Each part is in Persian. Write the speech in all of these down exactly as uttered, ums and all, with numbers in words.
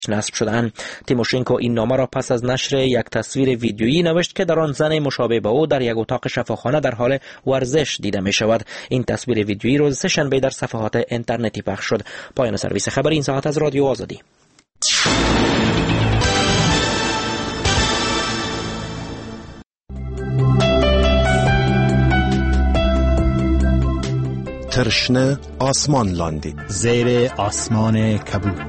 نصب شدند. تیموشنکو این نامه را پس از نشر یک تصویر ویدیویی نوشت که در آن زن مشابه به او در یک اتاق شفاخانه در حال ورزش دیده می شود. این تصویر ویدیویی روز سه‌شنبه در صفحات اینترنتی پخش شد. پایان سرویس خبری این ساعت از رادیو آزادی. ترشنه آسمان لاندی زیر آسمان کبود.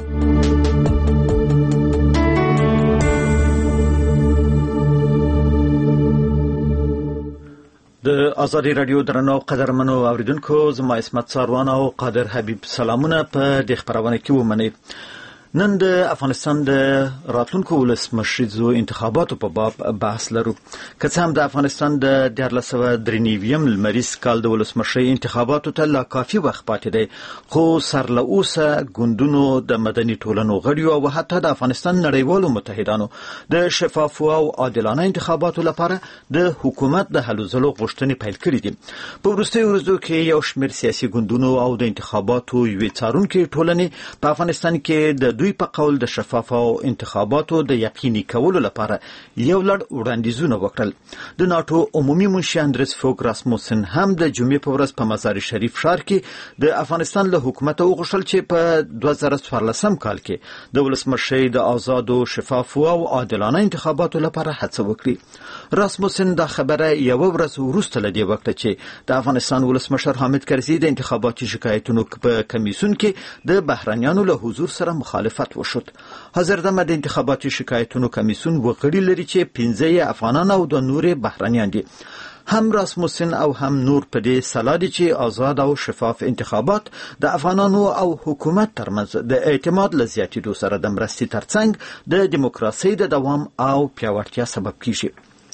د آزادی رادیو درنو قدرمنو اوریدونکو، زما اسمت ساروان او قادر حبیب سلامونه په دې خبرونه کې ومنئ. نن د افغانستان د راتلونکو ولسمشریزو انتخاباتو په باب بحث لرو. که څه هم د افغانستان د دیارلس سوه درې نویم لمریز کال د ولسمشرۍ انتخاباتو ته لا کافي وخت پاتې دی، خو سر له اوسه ګوندونو د مدني ټولنو غړیو او حتی د افغانستان نړیوالو متحدانو د شفافو او عادلانه انتخاباتو لپاره د حکومت د هلو ځلو غوښتنې پیل کړې دي. په وروستیو ورځو کې یو شمېر سیاسي ګوندونو او د انتخاباتو یوې څارونکې ټولنې په افغانستان کې د دوی په قول د شفافو انتخاباتو د یقیني کولو لپاره یو لړ وړاندیزونه وکړل. د ناتو عمومي منشي اندرس فوګ راسموسن هم د جمعې په ورځ په مزار شریف ښار کې د افغانستان له حکومت وغوښتل چې په دوه زره څوارلسم کال کې د ولسمشۍ د آزادو، شفافو او عادلانه انتخاباتو لپاره هڅه وکړي. راسموسن دا خبره یو ورځ وروسته له دې وخت چې د افغانستان ولسمشر حامد کرزي د انتخاباتي شکایتونو په کمیسیون کې د بهرنیانو له حضور سره مخالفت وشد. حاضر دمه د انتخاباتي شکایتونو کمیسیون وغړي لري چې پنځه افغانان او د نور بهرنیان دي. هم راسموسن او هم نور په دې سلا دي چې آزاد او شفاف انتخابات د افغانانو او حکومت ترمنځ د اعتماد له زیاتېدو سره د مرستې ترڅنګ د دیموکراسۍ د دوام او پیاوړتیا سبب کیږي.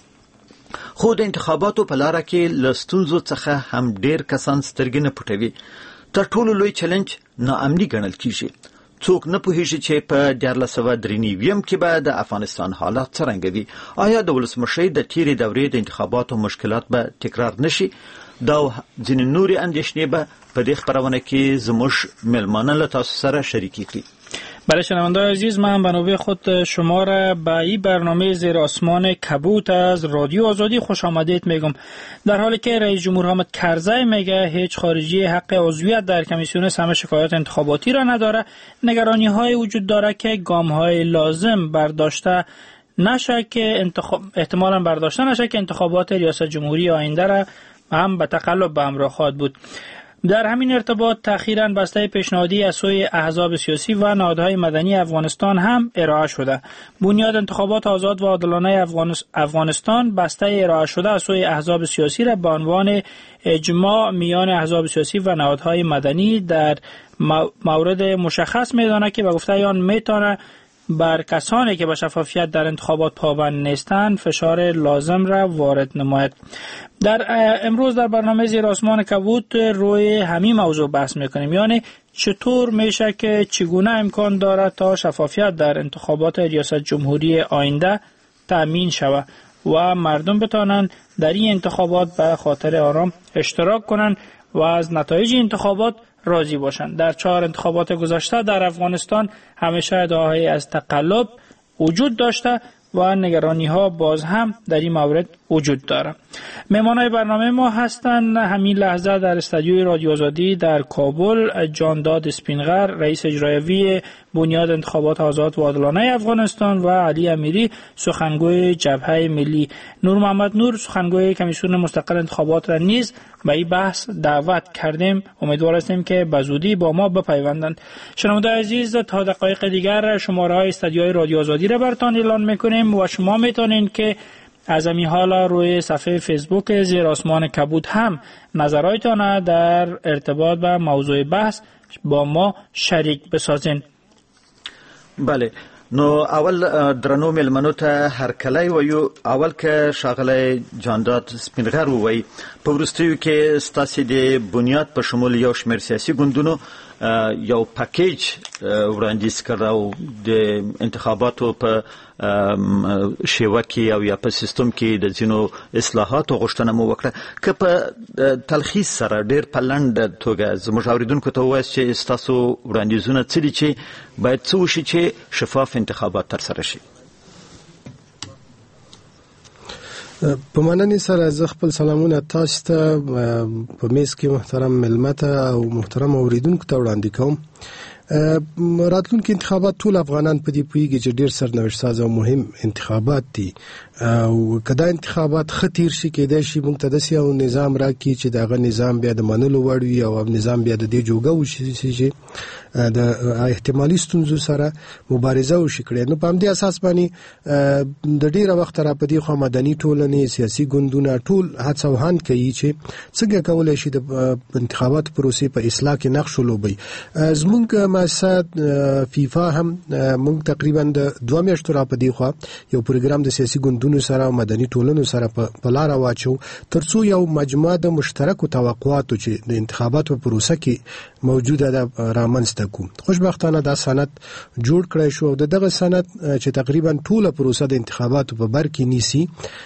خو د انتخاباتو په لاره کې له ستونزو څخه هم ډېر کسان سترګې نه پټوي. تر ټولو لوی چلنج ناامني ګڼل کیږي. څوک نه پوهیږي چې په دیارلس سوه درې نویم کې به د افغانستان حالات څرنګه وي. آیا د ولسمشۍ د تیرې دورې د انتخاباتو مشکلات به تکرار نشي؟ دا ځینې نورې اندېښنې به په دې خپرونه کې زموږ مېلمانه له تاسو سره شریکې کړي. بله شنونده‌های عزیز، من به نوبه خود شما را به این برنامه زیر آسمان کبوت از رادیو آزادی خوش آمدید میگم. در حالی که رئیس جمهور حامد کرزی میگه هیچ خارجی حق عضویت در کمیسیون سهم شکایات انتخاباتی را نداره، نگرانی های وجود داره که گام های لازم برداشته نشه که انتخاب احتمالاً برداشته نشه که انتخابات ریاست جمهوری آینده را هم به تقلب به همراه خواهد بود. در همین ارتباط تأخیراً بسته پیشنهادی از سوی احزاب سیاسی و نهادهای مدنی افغانستان هم ارائه شده. بنیاد انتخابات آزاد و عادلانه افغانستان بسته ارائه شده از سوی احزاب سیاسی را به عنوان اجماع میان احزاب سیاسی و نهادهای مدنی در مورد مشخص می‌داند که به گفته آن میتونه بر کسانی که به شفافیت در انتخابات پابند نیستند فشار لازم را وارد نماید. در امروز در برنامه زیر آسمان کبوت روی همین موضوع بحث میکنیم، یعنی چطور میشه که چگونه امکان دارد تا شفافیت در انتخابات ریاست جمهوری آینده تأمین شود و مردم بتوانند در این انتخابات به خاطر آرام اشتراک کنند و از نتایج انتخابات راضی باشند. در چهار انتخابات گذشته در افغانستان همیشه ادعاهایی از تقلب وجود داشته و نگرانی ها باز هم در این مورد وجود داره. مهمانای برنامه ما هستند همین لحظه در استودیوی رادیو آزادی در کابل جانداد اسپینغر، رئیس اجرایی بنیاد انتخابات آزاد و عادلانه افغانستان و علی امیری، سخنگوی جبهه ملی. نور محمد نور، سخنگوی کمیسیون مستقل انتخابات را نیز به این بحث دعوت کردیم. امیدوار هستیم که به زودی با ما بپیوندند. شنونده عزیز، تا دقایق دیگر شماره های استودیوی رادیو آزادی را براتون اعلان میکنیم و شما میتونین که از همین حالا روی صفحه فیسبوک زیر آسمان کبود هم نظراتتان در ارتباط با موضوع بحث با ما شریک بسازین. بله، نو اول درنو ملمنو ته هر کله ویو اول که شاغله جانداد سپینغر وی په ورستیو کې ستاسو د بنیاد په شمول یو شمېر سیاسي ګوندونو یو پکیج وړاندیز کړ او د انتخاباتو په شیوه کې او یا په سیستم کې د ځینو اصلاحاتو غوښتنه مو وکړه که په تلخیص سره ډېر په لنډه توګه زموږ اوریدونکو ته ووایاست چې ستاسو وړاندیزونه څه دي چې باید څه وشي چې شفاف انتخابات ترسره شي. په مننې سره زه خپل سلامونه تاسو ته په میز کې محترم ملمت او محترم اوریدونکو ته وړاندې کوم. راتلونکي انتخابات ټول افغانان په دې پوهیږي چې ډېر سرنوشت ساز او مهم انتخابات دي او کدا انتخابات خطیر شي کېدای شي موږ ته داسې یو نظام راکړي چې دغه نظام بیا د منلو وړ وي او نظام بیا د دې جوګه وشي چې د احتمالي ستونزو سره مبارزه وشي کړي. نو په همدې اساس باندې د ډېره وخت را په دې خوا مدني ټولنې سیاسي ګوندونه ټول هڅوهان کوي چې څنګه کولای شي د انتخابات پروسې په اصلاح کې نقش ولوبي. زموږ مؤسسه فیفا هم موږ تقریبا د دوه میاشتو را په دې خوا یو پروګرام د سیاسي ګوندونو سره او مدني ټولنو سره په لار واچو ترڅو یو مجموعه د مشترکو توقعاتو چې د انتخاباتو په پروسه کې موجوده ده رامنځته کو. خوشبختانه دا سند جوړ کړی شو او دغه سند چې تقریبا ټوله پروسه د انتخاباتو په بر کې نیسي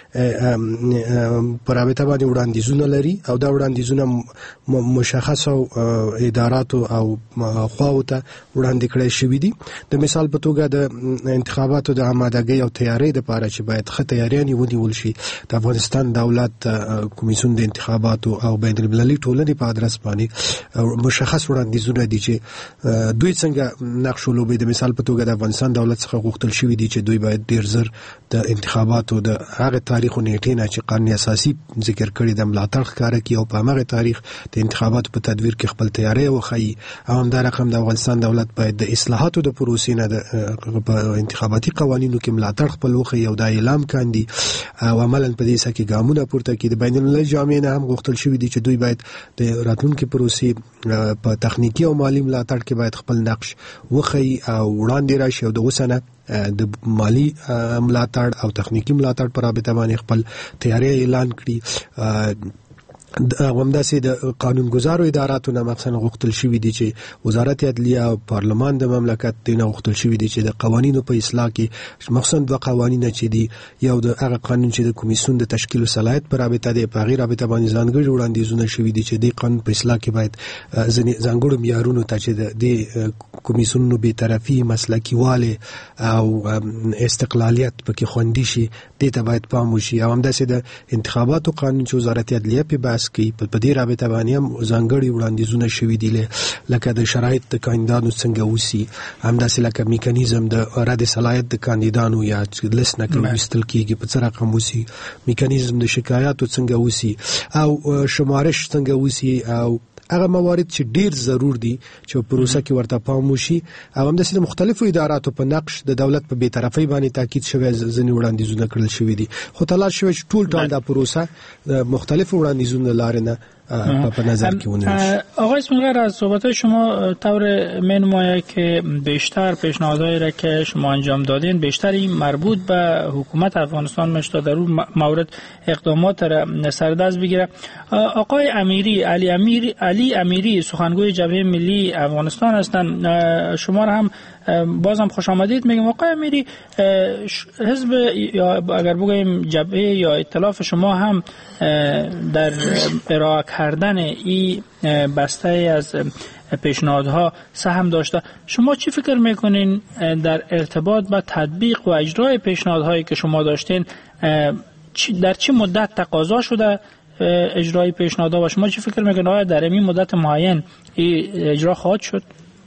پر رابطه باندې وړاندیزونه لري او دا وړاندیزونه مشخص او اداراتو او خواو ته وړاندې کړی شوی دي. د مثال په توګه د انتخاباتو د آمادګۍ او تیاری لپاره چې باید ښه تیاریانې ونیول شي د افغانستان دولت کمیسیون د انتخاباتو او بین المللي ټولنې په ادرس باندې مشخص وړاندیزونه دي چې دوی څنګه نقش ولوبي. د مثال په توګه د افغانستان دولت څخه غوښتل شوی دي چې دوی باید ډیر زر د انتخاباتو د هغه تاریخ او نیټې نه چې قانون اساسي ذکر کړی د ملاتړ ښکارا کی او په هغه تاریخ د انتخاباتو په تدویر کې خپل تیاری وخی او هم دا رقم د افغانستان دولت باید د اصلاحاتو د پروسې نه د انتخاباتي قوانینو کې ملاتړ خپل وخی او د اعلام کاندي او عملاً په دې سکه ګامونه پورته کړي. د بین المللي جامعې نه هم غوښتل شوی دي چې دوی باید د راتلونکي پروسې په تخنیکی او مالی ملاتړ کې باید خپل نقش وخی او وړاندې راشي او د وسنه د مالی ملاتړ او تخنیکی ملاتړ پر رابطه باندې خپل تیاری اعلان کړي. همداسې د قانونګذارو اداراتو نه مخصوصا غوښتل شوی دي چې وزارت عدلیه او پارلمان د مملکت نه غوښتل شوی دي چې د قوانینو په اصلاح کې مخصوصا د قوانینو چې دي یو د هغه قانون چې د کمیسیون د تشکیل او صلاحیت پر رابطه دی په غیر رابطه باندې ځانګړي وړاندیزونه شوی دي چې د قانون په اصلاح کې باید ځانګړو معیارونو ته چې د کمیسیونونو به طرفي مسلکي والي او استقلالیت پکې خوندي شي دې ته باید پام وشي. او همداسې د انتخاباتو قانون چې وزارت عدلیه په کی په دې رابطه باندې هم ځانګړي وړاندیزونه شوي دي لکه د شرایط د کاندیدانو څنګه وسی همداسې لکه میکانیزم د رد صلاحیت د کاندیدانو یا لیست نه کوي وستل کیږي په څه رقم وسی میکانیزم د شکایاتو څنګه وسی او شمارش څنګه وسی او هغه موارد چې ډیر ضرور دي چې په پروسه کې ورته پام وشي او هم د مختلفو اداراتو په نقش د دولت په بی‌طرفۍ باندې تاکید شوی ځنې وړاندیزونه کړل شوی دي. خو تلاش شوی ټول ټول د پروسه د مختلفو وړاندیزونو لارې نه په نظر کې ونیول شي. آقای اسماعیل از صحبت شما طور می‌نماید که بیشتر پیشنهادهایی را که شما انجام دادین بیشتر این مربوط به حکومت افغانستان میشه در اون مورد اقدامات را سر دست بگیره. آقای امیری علی امیری علی امیری سخنگوی جبهه ملی افغانستان هستند. شما را هم بازم خوش آمدید میگم. آقای امیری حزب یا اگر بگویم جبهه یا ائتلاف شما هم در ارائه کردن این بسته از پیشنهادها سهم داشته. شما چی فکر میکنین در ارتباط با تطبیق و اجرای پیشنهادهایی که شما داشتین در چه مدت تقاضا شده اجرای پیشنهادها و شما چی فکر میکنین آیا در این مدت معین اجرا خواهد شد؟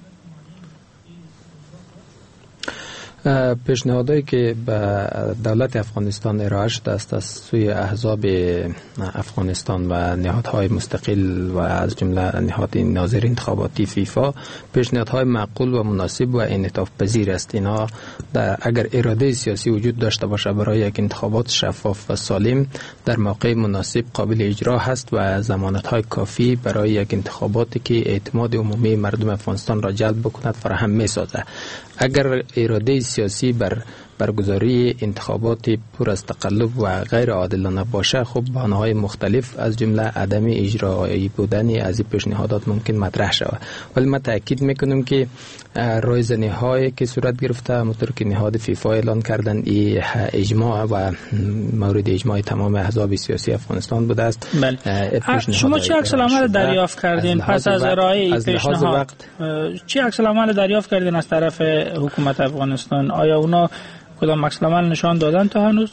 پیشنهادایی که به دولت افغانستان ارائه شده است از سوی احزاب افغانستان و نهادهای مستقل و از جمله نهاد ناظر انتخاباتی فیفا پیشنهادهای معقول و مناسب و انعطاف پذیر است. اینها اگر اراده سیاسی وجود داشته باشه برای یک انتخابات شفاف و سالم در موقع مناسب قابل اجرا هست و ضمانت‌های کافی برای یک انتخاباتی که اعتماد عمومی مردم افغانستان را جلب بکند فراهم می‌سازد. اگر اراده سیاسی بر برگزاری انتخابات پر از تقلب و غیر عادلانه باشه، خب بهانه‌های مختلف از جمله عدم اجرایی بودن از این پیشنهادات ممکن مطرح شود. ولی ما تاکید میکنیم که رایزنی هایی که صورت گرفته همونطور که نهاد فیفا اعلان کردن این اجماع و مورد اجماع تمام احزاب سیاسی افغانستان بوده است. شما چه عکس العمل دریافت کردین پس از ارائه این پیشنهاد؟ چه عکس العمل دریافت کردین از طرف حکومت افغانستان؟ آیا اونا کدام عکس العمل نشان دادن تا هنوز؟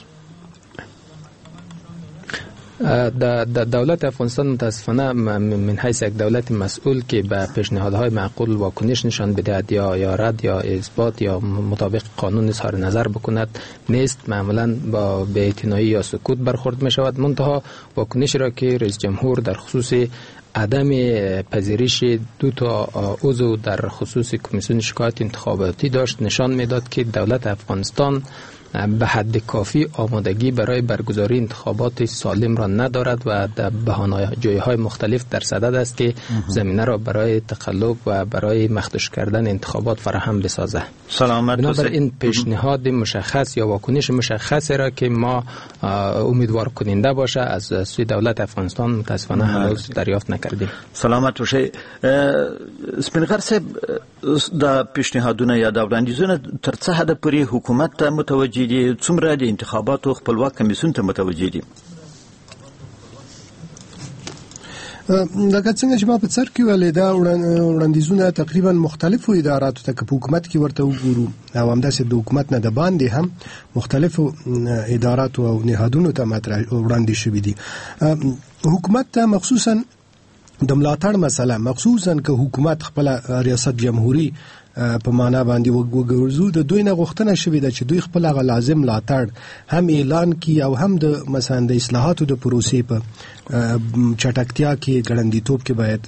دولت افغانستان متاسفانه من حیث یک دولت مسئول که به پیشنهادهای معقول واکنش نشان بدهد یا یا رد یا اثبات یا مطابق قانون اظهار نظر بکند نیست، معمولا با بی‌اعتنایی یا سکوت برخورد می شود. منتها واکنش را که رئیس جمهور در خصوص عدم پذیرش دو تا عضو در خصوص کمیسیون شکایت انتخاباتی داشت نشان میداد که دولت افغانستان به حد کافی آمادگی برای برگزاری انتخابات سالم را ندارد و در بهانه جایهای مختلف در صدد است که زمینه را برای تقلب و برای مخدوش کردن انتخابات فراهم بسازد. سلامت. بنابراین پیشنهاد مشخص یا واکنش مشخصی را که ما امیدوار کننده باشه از سوی دولت افغانستان متاسفانه هنوز دریافت نکردیم. سلامت باشه. سپینغر صاحب، د پیشنهادونه یا د وړاندیزونه تر څه حد پورې حکومت ته متوجه دي؟ څومره د انتخاباتو خپلواک کمیسیون ته متوجه دي؟ لکه څنګه چې ما په سر کې ویل دا وړاندیزونه تقریبا مختلفو اداراتو ته په حکومت کې ورته وګورو او همداسې د حکومت نه د باندې هم مختلفو اداراتو او نهادونو ته مطرح وړاندې شوي دي. حکومت ته مخصوصا د ملاتړ مسله، مخصوصا که حکومت خپل ریاست جمهوری په معنا باندې وګورځو، د دوی نه غوښتنه شوې ده چې دوی خپل هغه لازم ملاتړ هم اعلان کړي او هم د مثلا د اصلاحاتو د پروسې په چټکتیا کې ګړندیتوب کې باید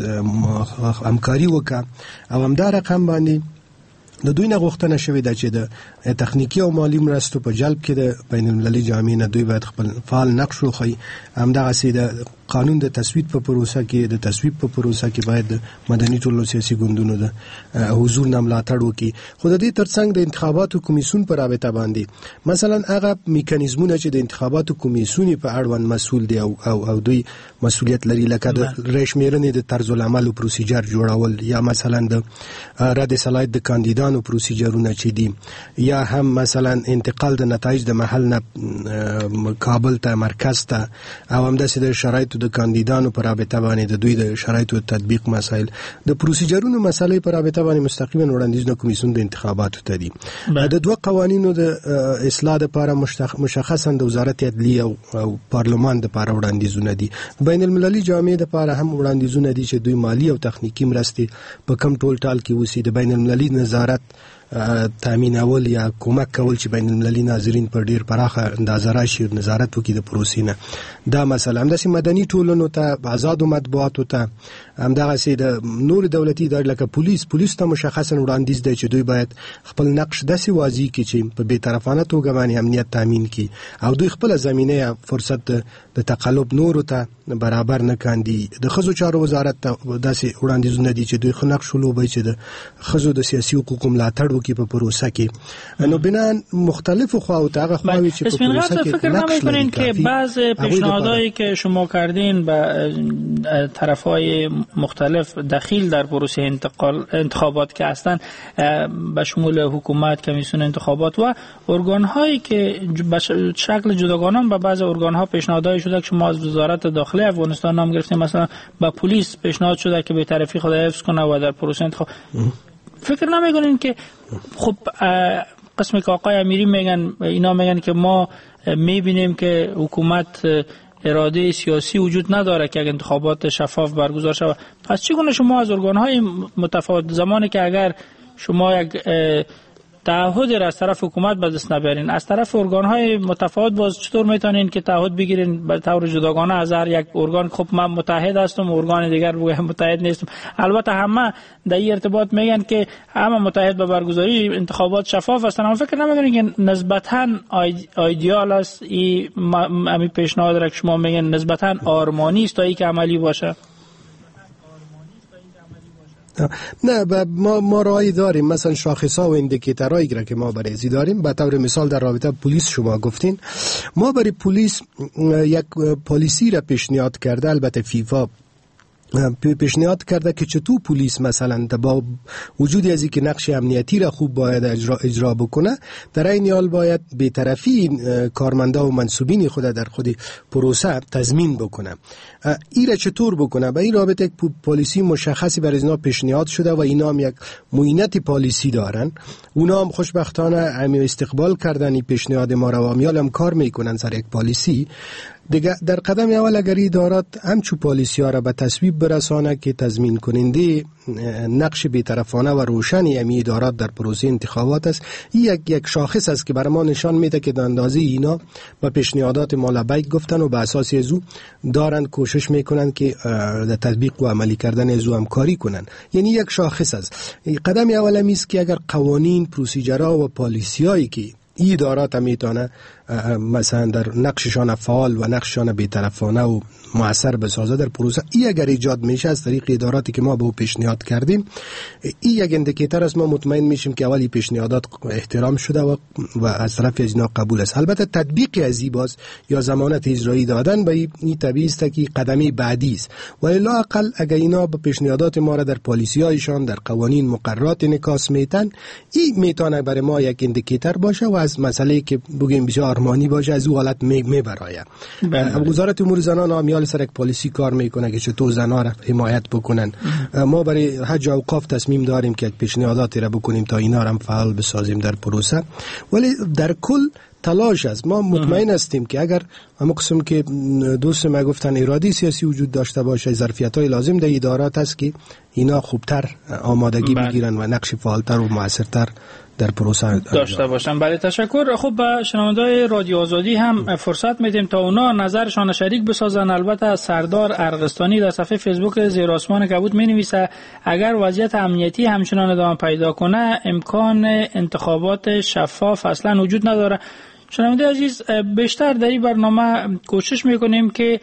همکاري وکړي او همدا رقم باندې د دوی نه غوښتنه شوې ده چې د تخنیکی او مالی مرستو په جلب کې د بین المللي جامعې نه دوی باید خپل فعال نقش وخی. همدغسې د قانون د تصویب په پروسه کې د تصویب په پروسه کې باید د مدني ټولنو سیاسي ګوندونو د حضور نه ملاتړ وکړي. خو د دې ترڅنګ د انتخاباتو کمیسیون په رابطه باندې مثلا هغه میکانیزمونه چې د انتخاباتو کمیسیون په اړوند مسؤل دی او او, او دوی مسؤلیت لري، لکه د رشمیرنې د طرز العمل او پروسیجر جوړول یا مثلا د رد صلاحیت د کاندیدانو پروسیجرونه چې دي یا هم مثلا انتقال د نتایج د محل نه کابل ته مرکز ته او همداسې د شرایطو د کاندیدانو پر رابطه باندې د دوی د شرایطو تطبیق مسایل د پروسیجرونو مسالې پر رابطه باندې مستقیما وړاندیزونه کمیسیون د انتخاباتو ته دي. د دوه قوانینو د اصلاح لپاره مشخصا د وزارت عدلیه او, او پارلمان د لپاره وړاندیزونه دي. بین المللي جامعې لپاره هم وړاندیزونه دي چې دوی مالی او تخنیکی مرستې په کم ټول ټال کې وسی د بین المللي نظارت تامینول یا کومک کول چې بین المللي ناظرین پر ډیر پراخه اندازه راشي نظارت وکړي د پروسې نه. دا مسله همداسې مدني ټولنو ته، آزادو مطبوعاتو ته، همدغسې د نور دولتي ادارې لکه پولیس پولیس ته مشخصا وړاندیز دی چې دوی باید خپل نقش داسې واضح کړي چې په بېطرفانه توګه باندې امنیت تامین کړي او دوی خپله زمینه یا فرصت د تقلب نورو ته برابر نه کاندي. د ښځو چارو وزارت ته داسې وړاندیزونه دي چې دوی ښه نقش ولوبوي چې د ښځو د سیاسي حقوقو ملاتړ وکړي په پروسه کې. نو بنا مختلفو خواو ته هغه خواوې چې په پروسه کې نقش لري که بعض پیشنهادهایی که شما کردین به طرفهای مختلف دخیل در پروسه انتقال انتخابات که هستند به شمول حکومت، کمیسیون انتخابات و ارگان‌هایی که به شکل جداگانه به بعض ارگان‌ها پیشنهادهای شده که شما از وزارت داخله افغانستان نام گرفتین، مثلا با پلیس پیشنهاد شده که به طرفی خود حفظ کنه و در پروسه انتخاب فکر نمی‌کنین که خب قسمی که آقای امیری میگن اینا میگن که ما میبینیم که حکومت اراده سیاسی وجود نداره که انتخابات شفاف برگزار شود، پس چگونه شما از ارگان‌های متفاوت زمانی که اگر شما یک تعهد را از طرف حکومت به دست نبرین، از طرف ارگان‌های متفاوت باز چطور میتونین که تعهد بگیرین به طور جداگانه از هر یک ارگان؟ خب من متحد هستم، ارگان دیگر بگه متحد نیستم. البته همه در این ارتباط میگن که همه متحد به برگزاری انتخابات شفاف هستن، اما فکر نمیکنین که نسبتاً ایدئال است این همین پیشنهاد را که شما میگن نسبتاً آرمانی است تا اینکه عملی باشه؟ نه ما ما رای داریم، مثلا شاخص‌ها و ایندیکیتورهایی که ما برای ازی داریم. به طور مثال در رابطه پلیس شما گفتین، ما برای پلیس یک پالیسی را پیشنهاد کرده، البته فیفا پیشنهاد کرده که چطور پلیس مثلا با وجود از اینکه نقش امنیتی را خوب باید اجرا, اجرا بکنه، در این حال باید بی‌طرفی کارمندا و منصوبین خود در خود پروسه تضمین بکنه. این را چطور بکنه؟ به این رابطه یک پالیسی مشخصی برای اینا پیشنهاد شده و اینا هم یک معینت پالیسی دارن. اونا هم خوشبختانه همین استقبال کردن این پیشنهاد ما را و امیال هم کار میکنن سر یک پالیسی. دیگه در قدم اول اگر ادارات همچو پالیسی ها را به تصویب برسانه که تضمین کننده نقش بی‌طرفانه و روشنی امی ادارات در پروسه انتخابات است، این یک یک شاخص است که برای ما نشان میده که در اندازه اینا با پیشنهادات ما لبیک گفتن و به اساس ازو دارن کوشش میکنن که در تطبیق و عملی کردن ازو همکاری کنن. یعنی یک شاخص است. قدم اول امی است که اگر قوانین، پروسیجرها و پالیسیایی که این ادارات میتونه مثلا در نقششان فعال و نقششان بی‌طرفانه و مؤثر بسازه در پروسه، این اگر ایجاد میشه از طریق اداراتی که ما به او پیشنهاد کردیم، این یک اندیکیتور است. ما مطمئن میشیم که اولی پیشنهادات احترام شده و, و از طرف از اینا قبول است. البته تطبیق از این باز یا ضمانت اجرایی دادن به این طبیعی است که قدمی بعدی است. ولی لااقل اگر اینا به پیشنهادات ما را در پالیسی‌هایشان، در قوانین مقررات انعکاس میتن، این میتونه برای ما یک اندیکیتور باشه و از مسئله که بگیم بسیار آرمانی باشه از او حالت می میبراید. وزارت امور زنان امیال سر یک پالیسی کار میکنه که چطور زنها را حمایت بکنن. ما برای حج و اوقاف تصمیم داریم که یک پیشنهاداتی را بکنیم تا اینا را هم فعال بسازیم در پروسه. ولی در کل تلاش است. ما مطمئن هستیم که اگر هم قسم که دوست ما گفتن اراده سیاسی وجود داشته باشه، ظرفیت‌های لازم در ادارات است که اینا خوبتر آمادگی بگیرن و نقش فعالتر و موثرتر در پروسه داشته باشن. بله تشکر. خب به شنونده‌های رادیو آزادی هم فرصت میدیم تا اونا نظرشان شریک بسازن. البته سردار ارغستانی در صفحه فیسبوک زیر آسمان کبود می‌نویسه اگر وضعیت امنیتی همچنان ادامه پیدا کنه امکان انتخابات شفاف اصلا وجود نداره. شنونده عزیز، بیشتر در این برنامه کوشش میکنیم که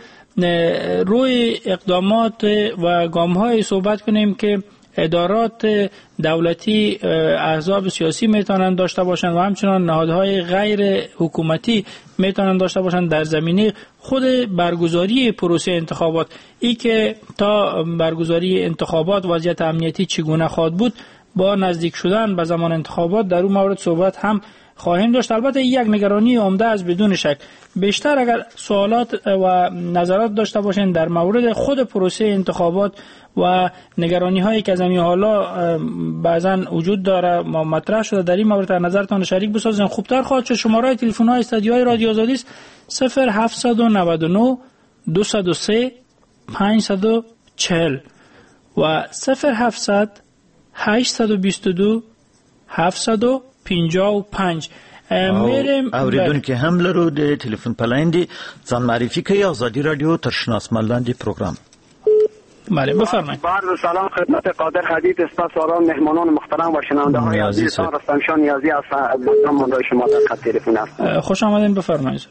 روی اقدامات و گام‌های صحبت کنیم که ادارات دولتی، احزاب سیاسی میتونن داشته باشن و همچنان نهادهای غیر حکومتی میتونن داشته باشن در زمینه خود برگزاری پروسه انتخابات. ای که تا برگزاری انتخابات وضعیت امنیتی چگونه خواهد بود، با نزدیک شدن به زمان انتخابات در اون مورد صحبت هم خواهیم داشت. البته یک نگرانی عمده از بدون شک. بیشتر اگر سوالات و نظرات داشته باشین در مورد خود پروسه انتخابات و نگرانی هایی که از این حالا بعضا وجود داره ما مطرح شده، در این مورد نظرتان شریک بسازین خوبتر خواهد شد. شماره تلفن های استودیوهای رادیو آزادی است صفر هفت نه نه دو صفر سه پنج چهار صفر و صفر هفتصد هشت دو دو هفت پنجاه و پنج. میریم اوریدون که هم لرو د تلفن پلایندی ځان معرفی کوي آزادی رادیو تر شناسمندی پروگرام. بله بفرمایید. با سلام خدمت قادر حدید استاساران مهمانان محترم و شنونده های عزیز رستمشان نیازی از مندای شما در خط تلفن است. خوش آمدین، بفرمایید.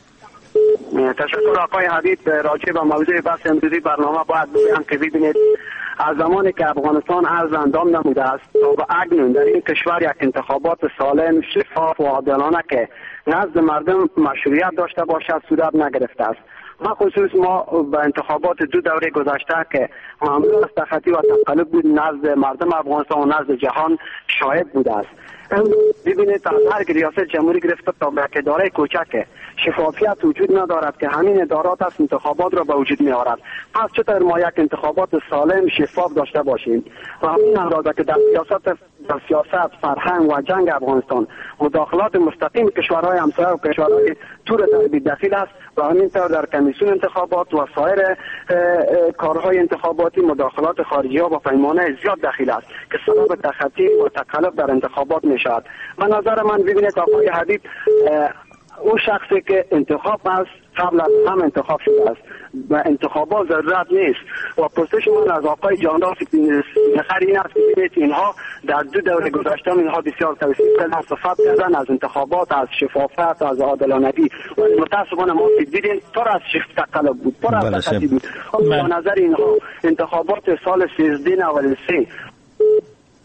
تشکر آقای حدید. راجع به موضوع بحث امروزی برنامه باید بگم که ببینید از زمانی که افغانستان عرض اندام نموده است تا به اکنون در این کشور یک انتخابات سالم، شفاف و عادلانه که نزد مردم مشروعیت داشته باشد صورت نگرفته است. بخصوص ما به انتخابات دو دوره گذشته که معمول از تخطی و تقلب بود نزد مردم افغانستان و نزد جهان شاهد بوده است. ببینید از هر ریاست جمهوری گرفته تا به اداره کوچک شفافیت وجود ندارد که همین ادارات از انتخابات را به وجود می آورد. پس چطور ما یک انتخابات سالم شفاف داشته باشیم و همین اندازه که در سیاست در سیاست فرهنگ و جنگ افغانستان مداخلات مستقیم کشورهای همسایه و کشورهای تور غربی دخیل است و همینطور در کمیسیون انتخابات و سایر کارهای انتخاباتی مداخلات خارجی ها با پیمانه زیاد دخیل است که سبب تخطی و تقلب در انتخابات می شود. به نظر من ببینید آقای حبیب اون شخصی که انتخاب است قبل از هم انتخاب شده است و انتخابات ضرورت نیست و پرسش من از آقای جاندار نخر این است که ببینید اینها در دو دوره گذشته اینها بسیار توصیف کردن صفت کردن از انتخابات، از شفافیت، از عادلانگی و متاسفانه ما دیدیم پر از شفت تقلب بود، پر از تخطی بود. به نظر اینها انتخابات سال سیزده نود و سه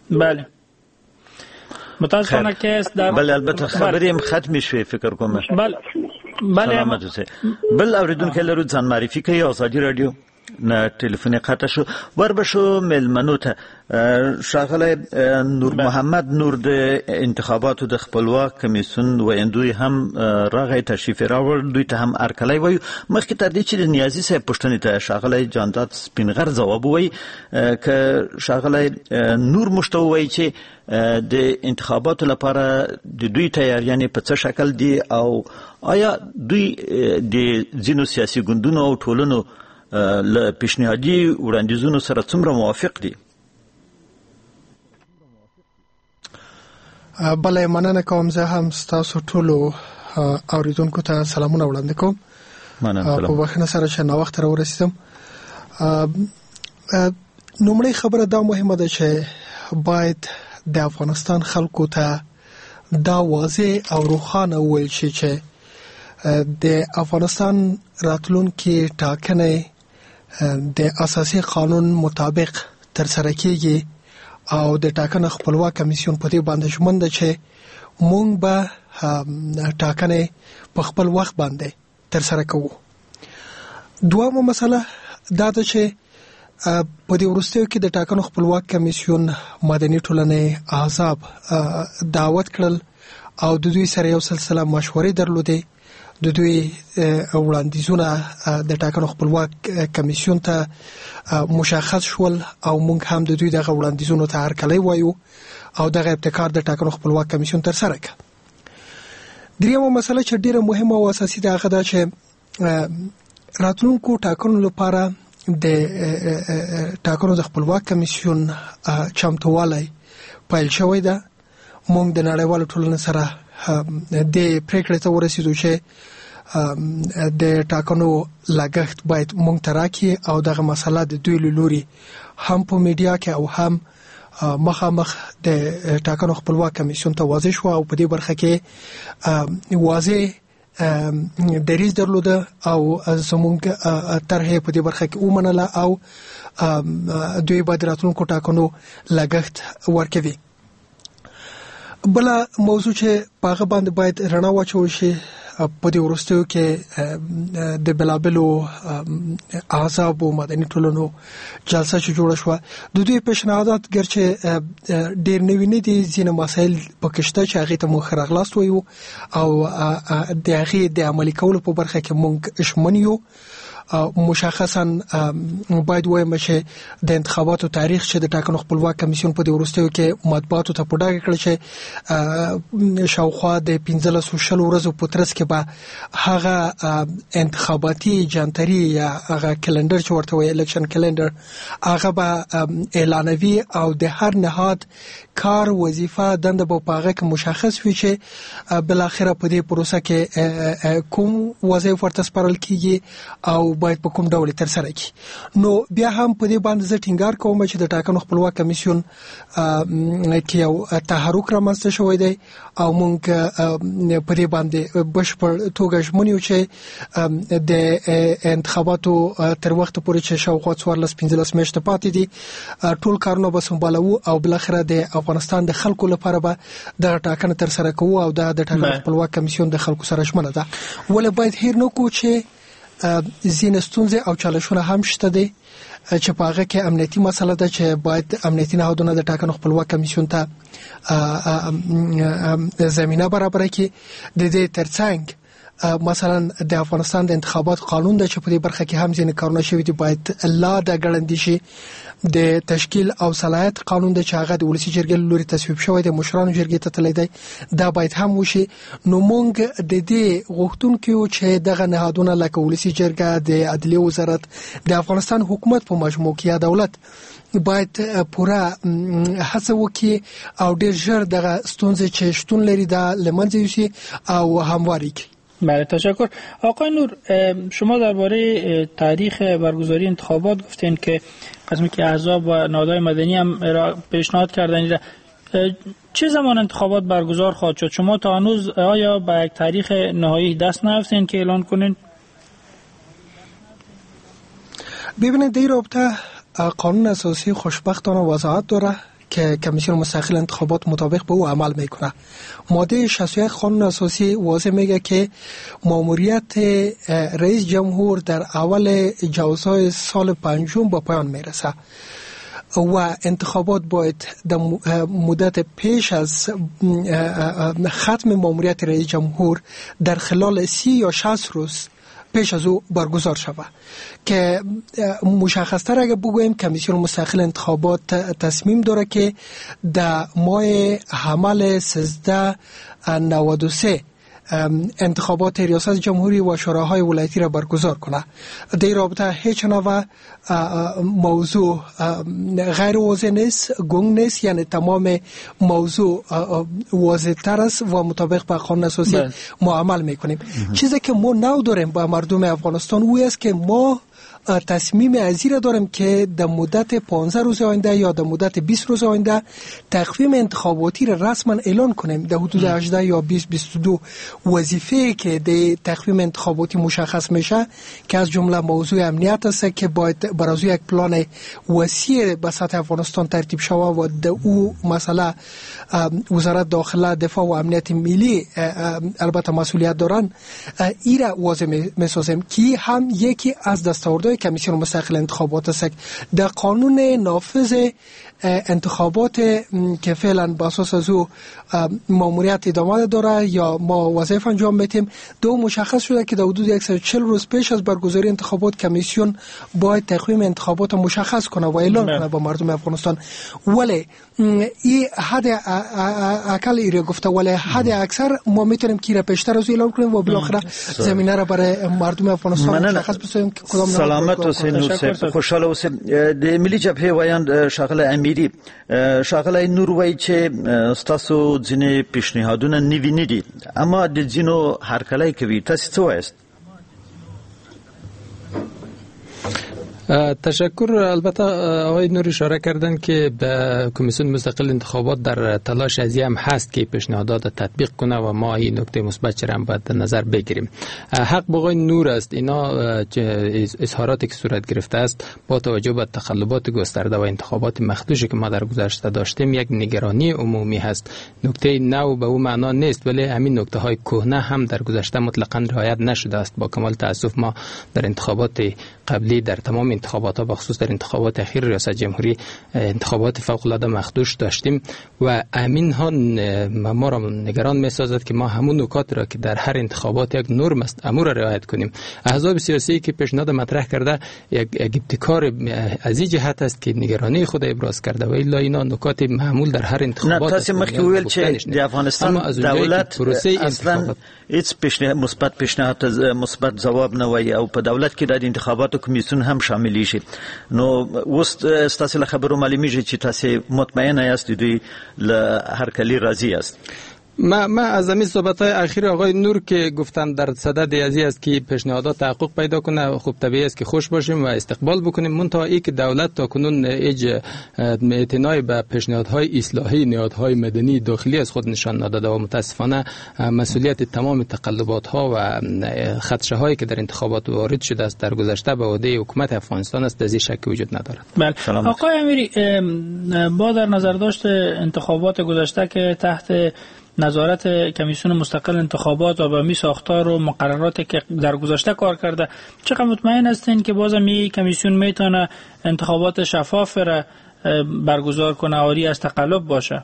بله متاسفانه که در بله البته خبریم ختم شوی فکر کوم. بله بله سلامت اوسه. بل اوریدونکو لرو ځان معرفي کوي آزادي رادیو نه ټلیفوني قطع شو ور بشو ملمنو ته شاغله نور محمد نور د انتخاباتو د خپلواک کمیسیون و اندوی هم راغی تشریف راوړ دوی ته هم ارکلای وای مخکې تر دې چې د نیازي صاحب پښتنې ته شاغله جاندات سپینغر جواب وای ک شاغله نور مشتوي چې د انتخاباتو لپاره د دوی تیاریانې په څه شکل دي او آیا دوی د ځینو سیاسي ګوندونو او ټولنو له پیشنهادي وړاندیزونو سره څومره موافق دي؟ بله مننه کوم. زه هم ستاسو ټولو اوریدونکو ته سلامونه وړاندې کوم. مننه. په بخښنه سره چې ناوخته راورسېدم. لومړی خبره دا مهمه ده چې باید د افغانستان خلکو ته دا واضح او روښانه وویل شي چې د افغانستان راتلونکي ټاکنې د اساسي قانون مطابق تر سره کیږي او د ټاکنې خپلواک کمیسیون په دې باندې ژمن ده چې مونږ به ټاکنې په خپل وخت باندې تر سره کوو. دویمه مسله دا ده چې په دې وروستیو کې د ټاکنو خپلواک کمیسیون مدني ټولنې احزاب دعوت کړل او د دوی سره یو سلسله مشورې درلودې. د دوی وړاندیزونه د ټاکنو خپلواک کمیسیون ته مشخص شول او موږ هم د دوی دغه وړاندیزونو ته هرکلی وایو او دغه ابتکار د ټاکنو خپلواک کمیسیون تر سره کړ. دریمه مسله چې ډیره مهمه او اساسي ده هغه ده چې راتلونکو ټاکنو لپاره د ټاکنو د خپلواک کمیسیون چمتووالی پیل شوی ده. موږ د نړیوالو ټولنې سره د پریکړې ته ورسېدو چې د ټاکنو لګښت باید موږ ته راکړي او دغه مسله د دوی له لوري هم په میډیا کې او هم مخامخ د ټاکنو خپلواک کمیسیون ته واضح شو او په دې برخه کې واضح دریځ درلوده او زموږ طرحه په دې برخه کې ومنله او دوی باید راتلونکو ټاکنو لګښت ورکوي. بله موضوع چې پاغه باندې باید رڼا واچول شي په دې وروستیو کې د بلابلو احزاب او مدني ټولنو جلسه چې جوړه شوه د دوی پیشنهادات ګرچې ډېر نوي نه دي. ځینې مسایل پکې شته چې هغې ته موږ ښه راغلاست وایو او د هغې د عملي کولو په برخه کې موږ ژمن یو. مشخصا باید وایم چې د انتخاباتو تاریخ چې د ټاکنو خپلواک کمیسیون په دې وروستیو کې مطبوعاتو ته په ډاګه کړ چې شاوخوا د پنځلسو شلو ورځو په ترڅ کې به هغه انتخاباتي جانتري یا هغه کلندر چې ورته وایي الیکشن کلندر هغه به اعلانوي او د هر نهاد کار وظیفه دنده به په هغه کې مشخص وي چې بالاخره په دې پروسه کې کوم وظایف ورته سپارل کیږي او باید په کوم ډول تر سره کی. نو بیا هم په دې باندې زه ټینګار کوم چې د ټاکنو خپلواک کمیسیون کې یو تحرک رامنځته شوی دی او موږ په دې باندې بشپړ توګه ژمن یو چې د انتخاباتو تر وخت پورې چې شاوخوا څوارلس پنځلس میاشتې پاتې دي ټول کارونه به سمبالوو او بالاخره د افغانستان د خلکو لپاره به دغه ټاکنه تر سره کوو او دا د ټاکنو خپلواک کمیسیون د خلکو سره ژمنه ده. ولې باید هیر نه کوو چې ځینې ستونزې او چالشونه هم شته دي چې په هغه کې امنیتي مسله ده چې باید امنیتي نهادونه د ټاکنو خپلواک کمیسیون ته زمینه برابره کړي. د دې ترڅنګ مثلا د افغانستان د انتخابات قانون د چې په دې برخه کې هم ځینې کارونه شوي دي باید لا د ګړندې شي. د تشکیل او صلاحیت قانون د چې هغه د ولسی جرګې لوري تصویب شوی د مشرانو جرګې ته تللی دی دا باید هم وشي. نو مونږ د دې غوښتونکو چې دغه نهادونه لکه ولسی جرګه د عدلیه وزارت د افغانستان حکومت په مجموع کې دولت باید پوره هڅه وکړي او ډېر ژر دغه ستونزې چې شتون لري دا له منځه یوسي او همواری کړي. بله تشکر. آقای نور شما درباره تاریخ برگزاری انتخابات گفتین که قسمی که احزاب و نهادهای مدنی هم پیشنهاد کردن. چه زمان انتخابات برگزار خواهد شد؟ شما تا هنوز آیا به یک تاریخ نهایی دست نیافتین که اعلان کنین؟ ببینید در رابطه قانون اساسی خوشبختانه وضاحت داره که کمیسیون مستقل انتخابات مطابق به او عمل میکنه. ماده شصت و یک قانون اساسی واضح میگه که ماموریت رئیس جمهور در اول جوزهای سال پنجم با پایان میرسه و انتخابات باید در مدت پیش از ختم ماموریت رئیس جمهور در خلال سی یا شصت روز پیش از او برگزار شود که مشخصتر اگر بگوییم کمیسیون مستقل انتخابات تصمیم داره که در ماه حمل سیزده نود و سه انتخابات ریاست جمهوری و شوراهای ولایتی را برگزار کنه. در رابطه هیچ نوع موضوع غیر واضح نیست، گنگ نیست، یعنی تمام موضوع واضح تر است و مطابق با قانون اساسی ما عمل میکنیم. چیزی که ما نو داریم با مردم افغانستان او است که ما تصمیم ازی را داریم که در مدت پانزده روز آینده یا در مدت بیست روز آینده تقویم انتخاباتی را رسما اعلان کنیم. در حدود هجده یا بیست بیست و دو وظیفه که در تقویم انتخاباتی مشخص میشه که از جمله موضوع امنیت است که باید بر اساس یک پلان وسیع به سطح افغانستان ترتیب شود و در او مسئله وزارت داخله، دفاع و امنیت ملی البته مسئولیت دارن. این را واضح میسازیم که هم یکی از دستاوردهای کمیسیون مستقل انتخابات است. در قانون نافذ انتخابات که فعلا با اساس از او ماموریت ادامه داره یا ما وظیفه انجام میدیم، دو مشخص شده که در حدود صد و چهل روز پیش از برگزاری انتخابات کمیسیون باید تقویم انتخابات مشخص کنه و اعلان کنه با مردم افغانستان. ولی این حد اقل ایره گفته، ولی حد اکثر ما میتونیم که را پیشتر از اعلان کنیم و بالاخره زمینه را برای مردم افغانستان مشخص بسازیم که کدام سلامت حسین نور خوشحال اوسئ. د ملي جبهه وایاند شاغله امیری شاغله نور وای چې تاسو ځینې پیشنهادونه نیوی نه دي اما د ځینو هرکلی کوي، تاسو څه وایست؟ تشکر. البته آقای نور اشاره کردن که به کمیسیون مستقل انتخابات در تلاش ازی هم هست که پیشنهادات تطبیق کنه و ما این نکته مثبت چرا هم باید در نظر بگیریم. حق با آقای نور است. اینا اظهاراتی که صورت گرفته است با توجه به تقلبات گسترده و انتخابات مخدوشی که ما در گذشته داشتیم یک نگرانی عمومی هست. نکته نو به اون معنا نیست، ولی همین نکته های کهنه هم در گذشته مطلقاً رعایت نشده است. با کمال تاسف ما در انتخابات قبلی در تمام انتخابات ها بخصوص در انتخابات اخیر ریاست جمهوری انتخابات فوق العاده مخدوش داشتیم و همین ها ما را نگران می سازد که ما همون نکات را که در هر انتخابات یک نرم است امور را رعایت کنیم. احزاب سیاسی که پیشنهاد مطرح کرده یک ابتکار از این جهت است که نگرانی خود ابراز کرده و الا اینا نکات معمول در هر انتخابات است. نه تاسو مخکې چې د افغانستان دولت اصلا هیڅ پیشنهاد مثبت پیشنهاد مثبت جواب نه وایي او په دولت کې د انتخاباتو کمیسیون هم شامل شي. نو اوس تاسو له خبرو معلومیږي چې تاسو مطمئن یاست دوی له هر کلی راضی است. ما ما از همین صحبت‌های اخیر آقای نور که گفتن در صدد ازی است که پیشنهادات تحقق پیدا کنه، خوب طبیعی است که خوش باشیم و استقبال بکنیم. منتها ای که دولت تا کنون ایج اعتنای به پیشنهادهای اصلاحی نهادهای مدنی داخلی از خود نشان نداده و متاسفانه مسئولیت تمام تقلبات‌ها و خدشه‌هایی که در انتخابات وارد شده است در گذشته به عهده حکومت افغانستان است، از این شک وجود ندارد. بله آقای امیری، با در نظر داشت انتخابات گذشته که تحت نظارت کمیسیون مستقل انتخابات و به می ساختار و مقرراتی که در گذشته کار کرده، چقدر مطمئن هستین که بازم می کمیسیون میتونه انتخابات شفاف را برگزار کنه، آری از تقلب باشه؟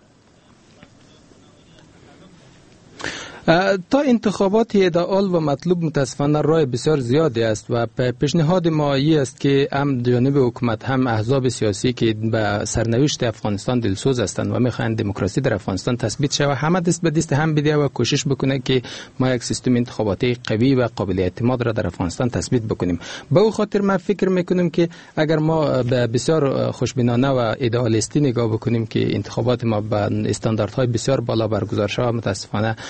تا انتخابات ایدئال و مطلوب متاسفانه راه بسیار زیادی است و پیشنهاد ما ای است که هم جانب حکومت هم احزاب سیاسی که به سرنوشت افغانستان دلسوز هستند و میخواهند دموکراسی در افغانستان تثبیت شود، همه دست به دست هم بده و کوشش بکنه که ما یک سیستم انتخاباتی قوی و قابل اعتماد را در افغانستان تثبیت بکنیم. به او خاطر من فکر میکنم که اگر ما به بسیار خوشبینانه و ایدئالیستی نگاه بکنیم که انتخابات ما به استانداردهای بسیار بالا برگزار شود، متاسفانه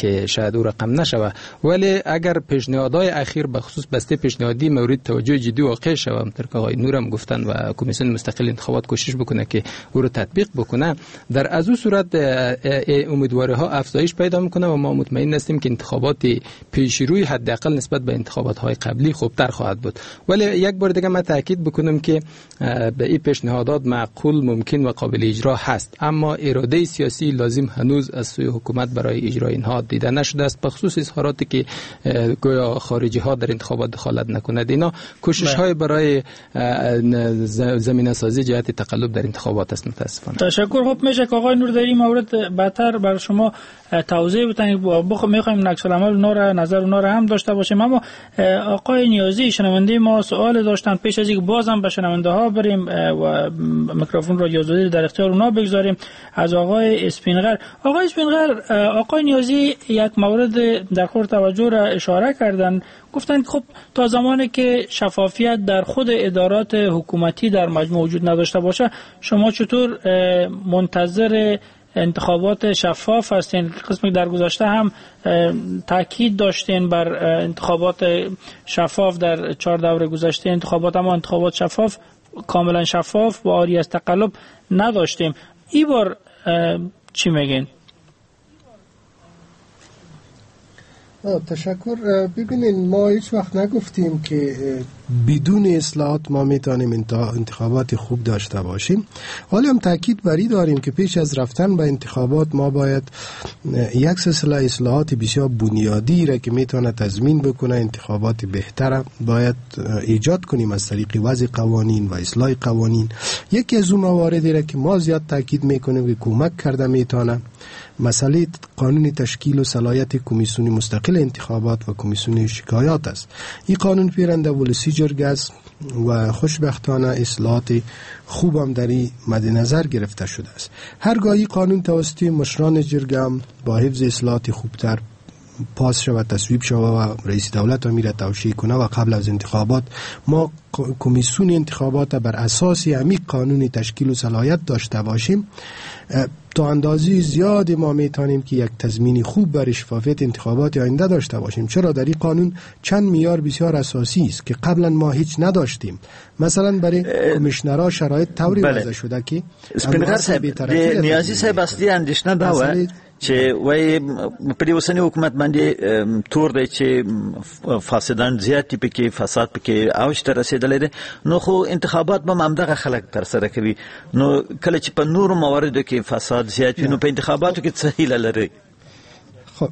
که شاید او رقم نشوه، ولی اگر پیشنهادهای اخیر به خصوص بسته پیشنهادی مورد توجه جدی واقع شوه، همونطور که آقای نورم گفتن و کمیسیون مستقل انتخابات کوشش بکنه که او رو تطبیق بکنه، در از او صورت امیدواری ها افزایش پیدا میکنه و ما مطمئن هستیم که انتخابات پیش روی حداقل نسبت به انتخابات های قبلی خوبتر خواهد بود. ولی یک بار دیگه من تاکید بکنم که به این پیشنهادات معقول، ممکن و قابل اجرا هست، اما اراده سیاسی لازم هنوز از سوی حکومت برای اجرای اینها دیده نشده است، به خصوص اظهاراتی که گویا خارجی ها در انتخابات دخالت نکند. اینا کوشش های برای زمینه سازی جهت تقلب در انتخابات است. متاسفانه. تشکر. خب میشه که آقای نور در این مورد بهتر برای شما توضیح بدید. بخو میخوایم نقش العمل اونا را، نظر اونا را هم داشته باشیم، اما آقای نیازی شنونده ما سوال داشتن. پیش از اینکه بازم به شنونده ها بریم و میکروفون رادیو آزادی در اختیار اونا بگذاریم، از آقای اسپینغر. آقای اسپینغر، آقای نیازی یک مورد در خور توجه را اشاره کردن، گفتن خب تا زمانی که شفافیت در خود ادارات حکومتی در مجموع وجود نداشته باشه، شما چطور منتظر انتخابات شفاف هستین؟ قسمی در گذشته هم تاکید داشتین بر انتخابات شفاف در چهار دوره گذشته. انتخابات اما انتخابات شفاف، کاملا شفاف و عاری از تقلب نداشتیم. این بار چی میگین؟ تشکر. ببینید، ما هیچ وقت نگفتیم که بدون اصلاحات ما میتونیم انتخابات خوب داشته باشیم، ولی هم تاکید بری داریم که پیش از رفتن به انتخابات ما باید یک سلسله اصلاحات بسیار بنیادی را که میتونه تضمین بکنه انتخابات بهتر باید ایجاد کنیم از طریق وضع قوانین و اصلاح قوانین. یکی از اون مواردی را که ما زیاد تاکید میکنیم که کمک کرده میتونه مسئله قانون تشکیل و صلاحیت کمیسیون مستقل انتخابات و کمیسیون شکایات است. این قانون پیرنده ولسی جرگه است و خوشبختانه اصلاحات خوب هم در این مد نظر گرفته شده است. هرگاهی قانون توسط مشران جرگه هم با حفظ اصلاحات خوبتر پاس شود، تصویب شود و رئیس دولت هم میره توشیح کنه و قبل از انتخابات ما کمیسیون انتخابات بر اساس همین قانون تشکیل و صلاحیت داشته باشیم، تا اندازه زیاد ما میتونیم که یک تضمین خوب برای شفافیت انتخابات آینده داشته باشیم. چرا در این قانون چند معیار بسیار اساسی است که قبلا ما هیچ نداشتیم. مثلا برای کمیشنرها شرایط طوری وضع شده که اسپینغر صاحب، نیازی صاحب اصلي اندیشنه دا و چې وای په دې اوسنی حکومت باندې تور دی چې فاسدان زیات پکې فساد پکې اوج ته رسیدلی دی، نو خو انتخابات به همدغه خلک تر سره کوي، نو کله چې په نورو مواردو کې فساد زیات وي نو په انتخاباتو کې څه هیله لري؟ خب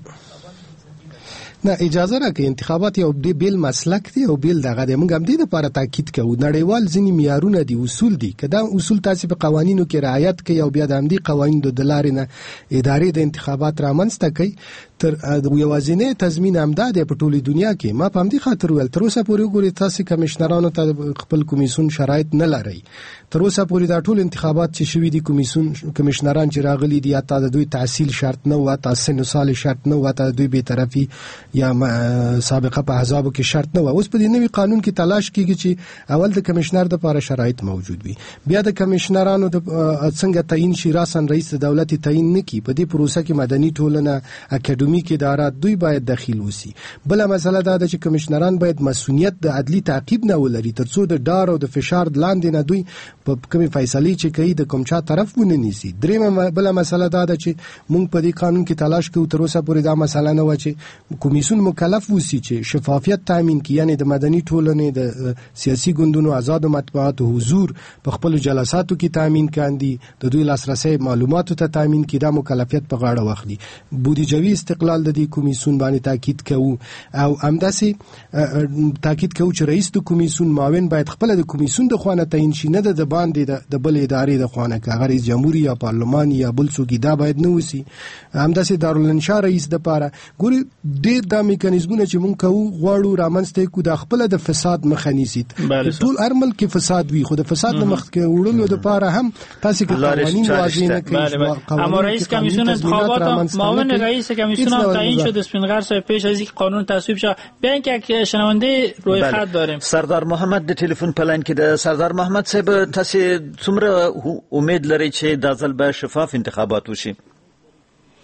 نه، اجازه را که انتخابات یو بیل مسلک دی او بیل دغه دی. موږ هم دې لپاره تاکید کوو نړیوال ځینې معیارونه دي، اصول دي، که دا اصول تاسو په قوانینو کې رعایت کوي او بیا د همدې قوانینو د لارې نه ادارې د انتخابات رامنځته کوي، تر یوازینی تضمین همدا دی په ټولې دنیا کې. ما په همدې خاطر ویل تر اوسه پورې وګورئ تاسو کمیشنرانو ته خپل کمیسیون شرایط نه لري. تر اوسه پورې دا ټول انتخابات چې شوي دي کمیسیون کمیشنران چې راغلي دي، یا تا د دوی تحصیل شرط نه و، تا سن سال شرط نه و، تا د دوی بی‌طرفي یا سابقه په احزابو کې شرط نه و. اوس په دې نوي قانون کې تلاش کیږي چې اول د کمیشنر د لپاره شرایط موجود وي، بیا د کمیشنرانو د څنګه تعیین شي، راسن رئیس دولت تعیین نکي. په دې پروسه کې مدني ټولنه، اکیډمیک ادارات دوی باید داخل وسی. بل مسله دا ده چې کمیشنران باید مسؤلیت د عدلی تعقیب نه ولري، ترڅو د ډار او د فشار لاندې نه دوی په کومې فیصلې چې کوي د کوم چا طرف ونه نیسي. درېمه بل مسله دا ده چې موږ په دې قانون کې تلاش کوو، تر اوسه پورې دا مسله نه و چې کمیسیون مکلف وسی چې شفافیت تامین کړي، یعنی د مدني ټولنې، د سیاسي ګوندونو، آزاد مطبوعات او حضور په خپل جلساتو کې تامین کاندي، د دوی لاسرسي معلوماتو ته تامین کړي، دا مکلفیت په غاړه واخلي. بودیجوي استقلال د دې کمیسیون باندې تاکید کوو او همداسې تاکید کوو چې رئیس د کمیسیون معاون باید خپل د کمیسیون د خوانه تعیین شي، نه د باندې د بل ادارې د خوانه، که رئیس جمهوریت یا پارلمان یا بل څوک دا باید نه وسی. همداسې دارالانشا رئیس د پاره ګوري ډېر د میکانیزمونه چې مونږ کوو غواړو رامنځته کوو د خپل د فساد مخه نیسي. ټول ارمل کې فساد وي، خو د فساد نه مخ کې وړلو د پاره هم تاسو کې قوانین واضح نه کوي. اما رئیس کمیسیون انتخابات معاون رئیس کمیسیون تعیین شد اسپینغر صاحب پیش از اینکه قانون تصویب شه. بیان که شنونده روی خط داریم. سردار محمد د ټلیفون پلان کې د سردار محمد صاحب تاسو څومره امید لرئ چې د ځل به شفاف انتخابات وشي؟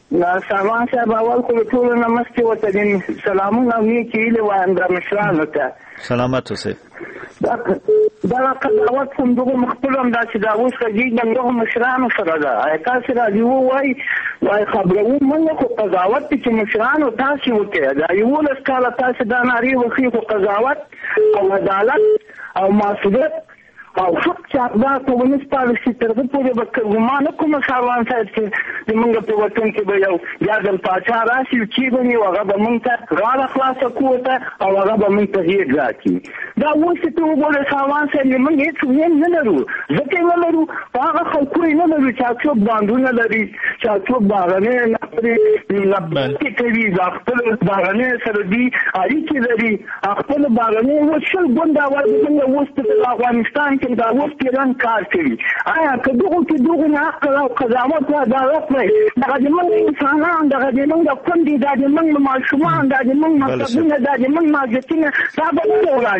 سلام صاحب، اول خو ټول نه مستي ورته دي سلامونه او نیکی ویلې وایم د مشرانو ته. سلامت اوسئ. دا دا قضاوت کوم دغه مخبل هم دا چې دا اوس کېږي د دغه مشرانو سره ده. آیا تاسو راځي وای وای خبرو موږ خو قضاوت چې مشرانو تاسو وکړه دا یو لس کاله تاسو دا ناری وخی خو قضاوت او عدالت او مسؤلیت او حق چې دا په ونس پالیسي تر دې پورې به ګمان کوم شاوان صاحب چې موږ په وطن کې به یو یا د پاچا راشي چې بني هغه به موږ ته غاړه خلاصه کوته او هغه به موږ ته هیڅ راکړي. دا اوس ته وګوره شاوان صاحب موږ هیڅ نه لرو، ځکه نه لرو هغه خلکو نه لرو چې څوک باندونه لري، چې څوک باغنه نه لري، لبنه کوي دا خپل باغنه سره دی اړیکې لري، خپل باغنه و شل ګوندا ورته اوس په افغانستان دا اوس پیران کار کوي. آیا که دغه کې دغه نه حق او قضاوت او عدالت وي دغه د موږ انسانان دغه د موږ د کندي د موږ ماشومان د موږ مکتبونه د موږ ماجتونه دا به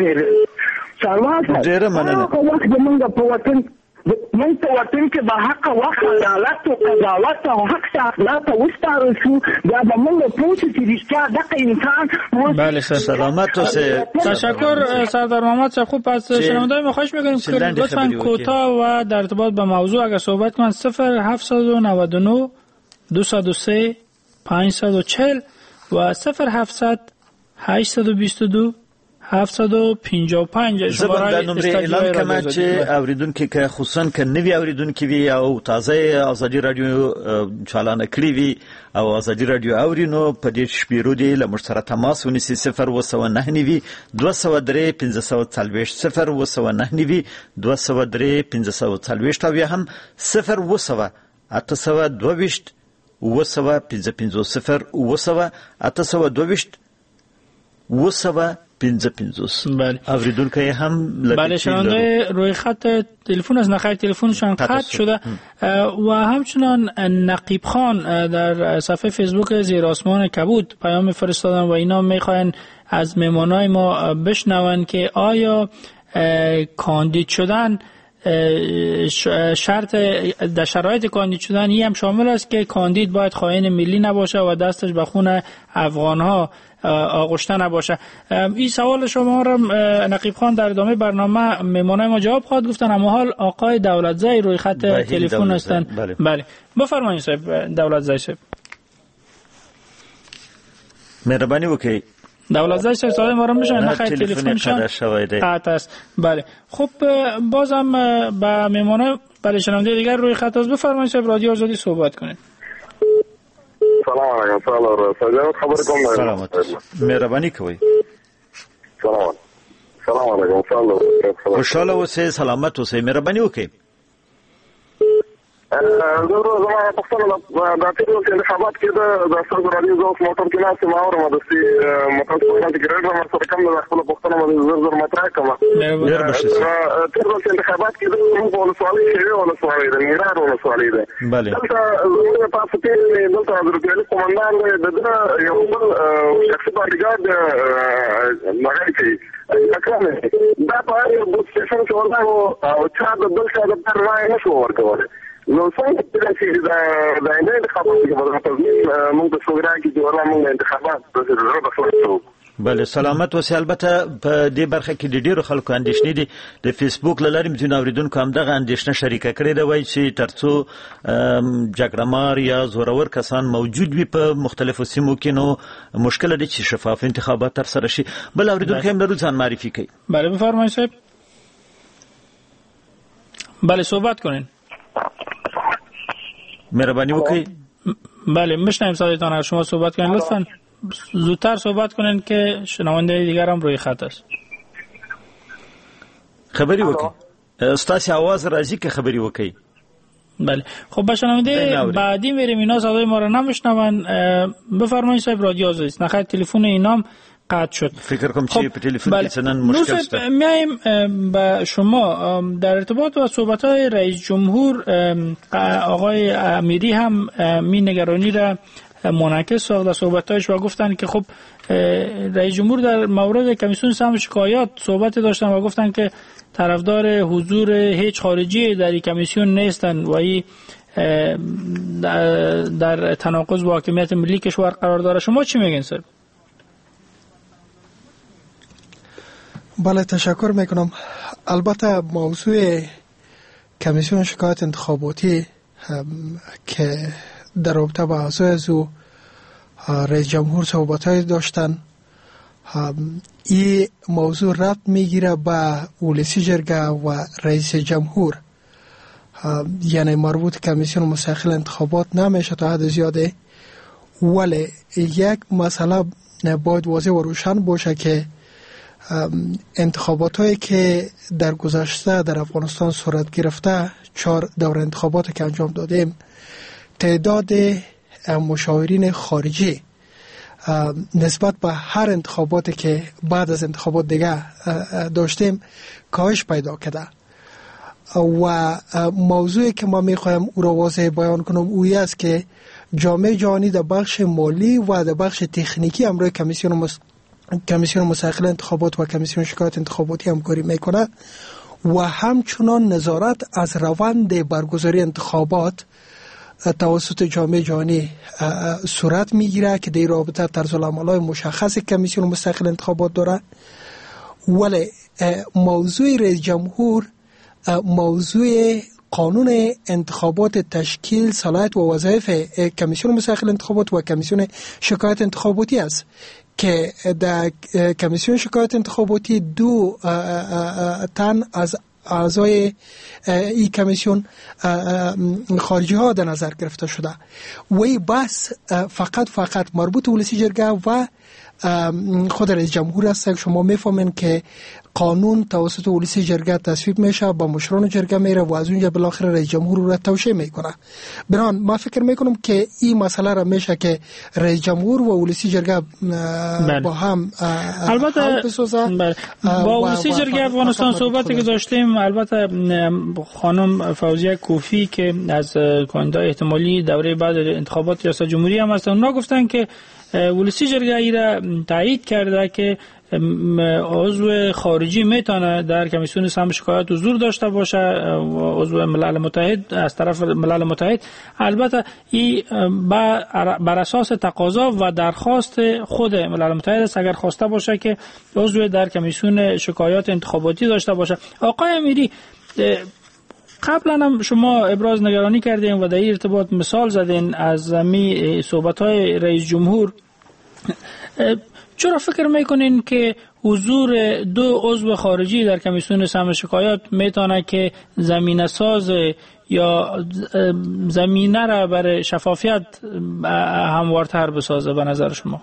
وګورئ. څلور ډیره مننه. د موږ په وطن من ته وطن کې به حق او عدالت او قضاوت او حق اخلاق وستاره شو دا به موږ پوښتنه چې رښتیا دغه انسان. بله سلامت اوسئ. تشکر سردار محمد صاحب. خوب پس شنوندگان ما خواهش می‌کنیم که لطفاً کوتاه و در ارتباط با موضوع اگر صحبت کنند صفر هفت نه نه دو صفر سه پنج چهار صفر و صفر هفت هشت دو دو هفت پنج پنج شماره نمره اعلان کما چې اوریدونکو که خصوصا که نوی اوریدونکو وی او تازه آزادی رادیو چالان کړی وی او آزادی رادیو اورینو په دې شمیرو دی له مشترک تماس ونیسي صفر و سو نه نیوي دو سو درې پنځه سو څلوېښت صفر و سو نه نیوي دو سو درې پنځه سو څلوېښت او هم صفر و سو اته سو دوه و سو پنځه پنځه صفر و سو اته سو دوه و سو پنځه پنځوس. بله اوریدونکو هم بله شنونده روی خط تلفن از نخیر تلفنشان قطع شده و همچنان نقیب خان در صفحه فیسبوک زیر آسمان کبود پیام فرستادن و اینا میخواین از مهمانای ما بشنون که آیا کاندید شدن شرط در شرایط کاندید شدن این هم شامل است که کاندید باید خائن ملی نباشه و دستش به خون افغانها آغشته نباشه. این سوال شما را نقیب خان در ادامه برنامه مهمانای ما جواب خواهد گفتن، اما حال آقای دولتزای روی خط تلفن هستند. بله, بله. بفرمایید صاحب دولتزای صاحب. مهربانی وکړئ. دولتزای صاحب سوال ما را میشن نخیر تلفنشان قطع است. بله خب بازم با مهمانای بله شنونده دیگر روی خط است. بفرمایید صاحب رادیو آزادی صحبت کنید. سلام علیکم. سلام سلام خبر کوم. سلامت. مهربانی کوئ. سلام. سلام علیکم. سلام. خوشاله اوسئ، سلامت اوسئ، مهربانی وکړئ. زه زما پښتنه د تیرو انتخابات کې د داستان رادیو زوس موټر کې ناس ما اورم د سي موټر په کې ګرځم ما سره کوم د خپل پښتنه باندې زر زر مطرح کوم. ډیر بشي. تیرو انتخابات کې د موږ له سوالي شوی او له سوالي د میرار او له سوالي ده. بله. دلته زموږ په پاتې کې دلته د روپیالي کومندان د یو بل شخصي باډیګارد مګای کې اکرامه دا په یو سټیشن کې ورغاو او چا د بل څه د پر راي نشو ورکول. نو څنګه چې دا د انتخاباتو کې په تضمین موږ د شوګرا کې د ورلا موږ انتخابات د زړه په فلسفه. بله سلامت اوسئ. البته په دې برخه کې د ډیرو خلکو اندېښنې دي. د فیسبوک له لارې متون اوریدونکو هم دغه اندېښنه شریکه کړې ده، وایي چې ترڅو جګړهمار یا زورور کسان موجود وي په مختلفو سیمو کې نو مشکل دی چې شفاف انتخابات ترسره شي. بل اوریدونکو هم لرو ځان معرفي کوي. بله بفرمایید صاحب. بله صحبت کنین. مهربانی وکړئ. بله میشنویم صدایتان. اگر شما صحبت کنین لطفاً زودتر صحبت کنین که شنونده دیگر هم روی خط است. خبری وکړئ. ستاسو आवाज راځي که خبری وکړئ. بله خب با شنونده بعدی میریم، اینا صدای ما را نمیشنون. بفرمایید صاحب رادیو آزادی است. نخیر تلفن اینام قطع شد. فکر کنم چی په تلفن کې څنن مشکل است. میایم با شما در ارتباط با صحبت‌های رئیس جمهور آقای امیری هم می نگرانی را منعکس ساخت در صحبت‌هایش و گفتند که خب رئیس جمهور در مورد کمیسیون سهم شکایات صحبت داشتن و گفتند که طرفدار حضور هیچ خارجی در این کمیسیون نیستند و این در تناقض با حاکمیت ملی کشور قرار داره. شما چی میگین سر؟ بله تشکر میکنم. البته موضوع کمیسیون شکایت انتخاباتی که در رابطه با اعضای از او رئیس جمهور صحبت‌های داشتن، این موضوع ربط میگیره به ولسی جرگه و رئیس جمهور، یعنی مربوط کمیسیون مستقل انتخابات نمیشه تا حد زیاده. ولی یک مسئله باید واضح و روشن باشه که انتخابات هایی که در گذشته در افغانستان صورت گرفته، چهار دور انتخابات که انجام دادیم، تعداد مشاورین خارجی نسبت به هر انتخاباتی که بعد از انتخابات دیگه داشتیم کاهش پیدا کرده. و موضوعی که ما میخوایم او را واضح بیان کنم اویی است که جامعه جهانی در بخش مالی و در بخش تکنیکی امروز کمیسیون مس... کمیسیون مستقل انتخابات و کمیسیون شکایت انتخاباتی همکاری میکنه و همچنان نظارت از روند برگزاری انتخابات توسط جامعه جهانی صورت میگیره که در رابطه طرز العمل‌های مشخص کمیسیون مستقل انتخابات داره. ولی موضوع رئیس جمهور موضوع قانون انتخابات تشکیل صلاحیت و وظایف کمیسیون مستقل انتخابات و کمیسیون شکایت انتخاباتی است که در کمیسیون شکایت انتخاباتی دو تن از اعضای این کمیسیون خارجی ها در نظر گرفته شده و این بحث فقط فقط مربوط ولسی جرگه و خود رئیس جمهور است. شما میفهمین که قانون توسط ولسی جرگه تصویب میشه، با مشران جرگه میره و از اونجا بالاخره رئیس جمهور رو توشیح میکنه. بران ما فکر میکنم که این مسئله را میشه که رئیس جمهور و ولسی جرگه با هم البته با ولسی جرگه افغانستان صحبتی که داشتیم، البته خانم فوزیه کوفی که از کاندیدای احتمالی دوره بعد انتخابات ریاست جمهوری هم هستن، اونا گفتن که ولسی جرگه ای را تایید کرده که عضو خارجی میتونه در کمیسیون سهم شکایت حضور داشته باشه، عضو ملل متحد از طرف ملل متحد. البته این بر اساس تقاضا و درخواست خود ملل متحد است اگر خواسته باشه که عضو در کمیسیون شکایات انتخاباتی داشته باشه. آقای امیری، قبلا هم شما ابراز نگرانی کردین و در این ارتباط مثال زدین از می صحبت‌های رئیس جمهور. چرا فکر میکنین که حضور دو عضو خارجی در کمیسیون سهم شکایات میتونه که زمینه ساز یا زمینه را برای شفافیت هموارتر بسازه به نظر شما؟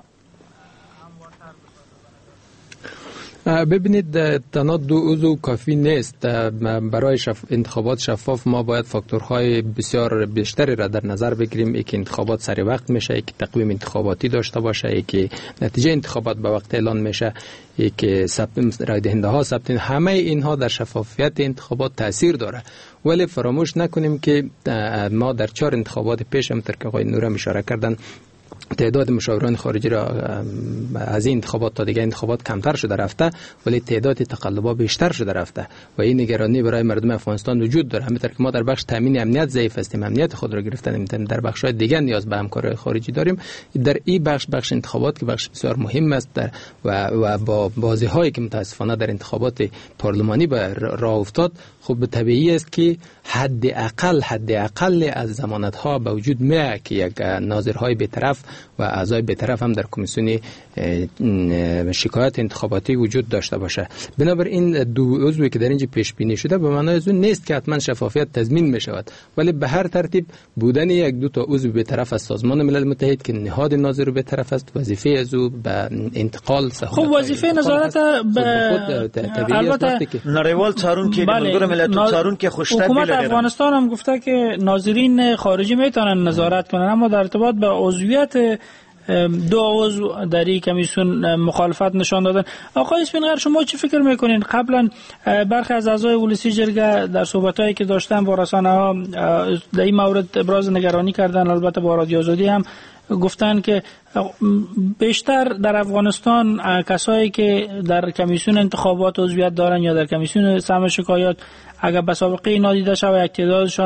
ببینید، تنها دو عضو کافی نیست. برای شف... انتخابات شفاف ما باید فاکتورهای بسیار بیشتری را در نظر بگیریم. یکی انتخابات سر وقت میشه، یکی تقویم انتخاباتی داشته باشه، یکی نتیجه انتخابات به وقت اعلان میشه، یکی ثبت رای دهنده ها ثبت. همه اینها در شفافیت انتخابات تاثیر داره. ولی فراموش نکنیم که ما در چهار انتخابات پیش هم که آقای نورم اشاره کردن تعداد مشاوران خارجی را از این انتخابات تا دیگه انتخابات کمتر شده رفته، ولی تعداد تقلب‌ها بیشتر شده رفته و این نگرانی برای مردم افغانستان وجود داره. همینطور که ما در بخش تامین امنیت ضعیف هستیم، امنیت خود را گرفتن، در بخش‌های دیگه نیاز به همکاری خارجی داریم. در این بخش بخش انتخابات که بخش بسیار مهم است در و, و با بازی‌هایی که متاسفانه در انتخابات پارلمانی به راه افتاد، خب طبیعی است که حد اقل حد اقل از ضمانت‌ها به وجود میاد که یک ناظرهای بی‌طرف و اعضای بی‌طرف هم در کمیسیون شکایت انتخاباتی وجود داشته باشه. بنابراین دو عضوی که در اینجا پیش بینی شده به معنای از اون نیست که حتما شفافیت تضمین می شود، ولی به هر ترتیب بودن یک دو تا عضو بی‌طرف از سازمان ملل متحد که نهاد ناظر بی‌طرف است، وظیفه از او به انتقال خب وظیفه نظارت به البته نړیوال څارون کې ملګرو ملتونو څارون کې خوشتک حکومت افغانستان هم گفته که ناظرین خارجی میتونن نظارت کنن، اما در ارتباط به عضویت دو عضو در این کمیسیون مخالفت نشان دادن. آقای اسفینقر، شما چی فکر میکنین؟ قبلا برخی از اعضای ولسی جرگه در صحبتایی که داشتن با رسانه‌ها در این مورد ابراز نگرانی کردن، البته با رادیو آزادی هم گفتن که بیشتر در افغانستان کسایی که در کمیسیون انتخابات عضویت دارن یا در کمیسیون سهم شکایات اگر به سابقه نادیده شود تعدادشان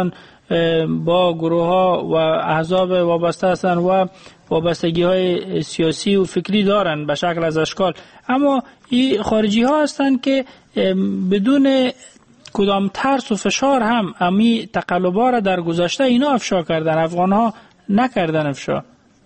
با گروه ها و احزاب وابسته هستند و وابستگی های سیاسی و فکری دارند به شکل از اشکال، اما این خارجی ها هستند که بدون کدام ترس و فشار هم امی تقلب‌ها را در گذشته اینا افشا کردن، افغان ها نکردن افشا.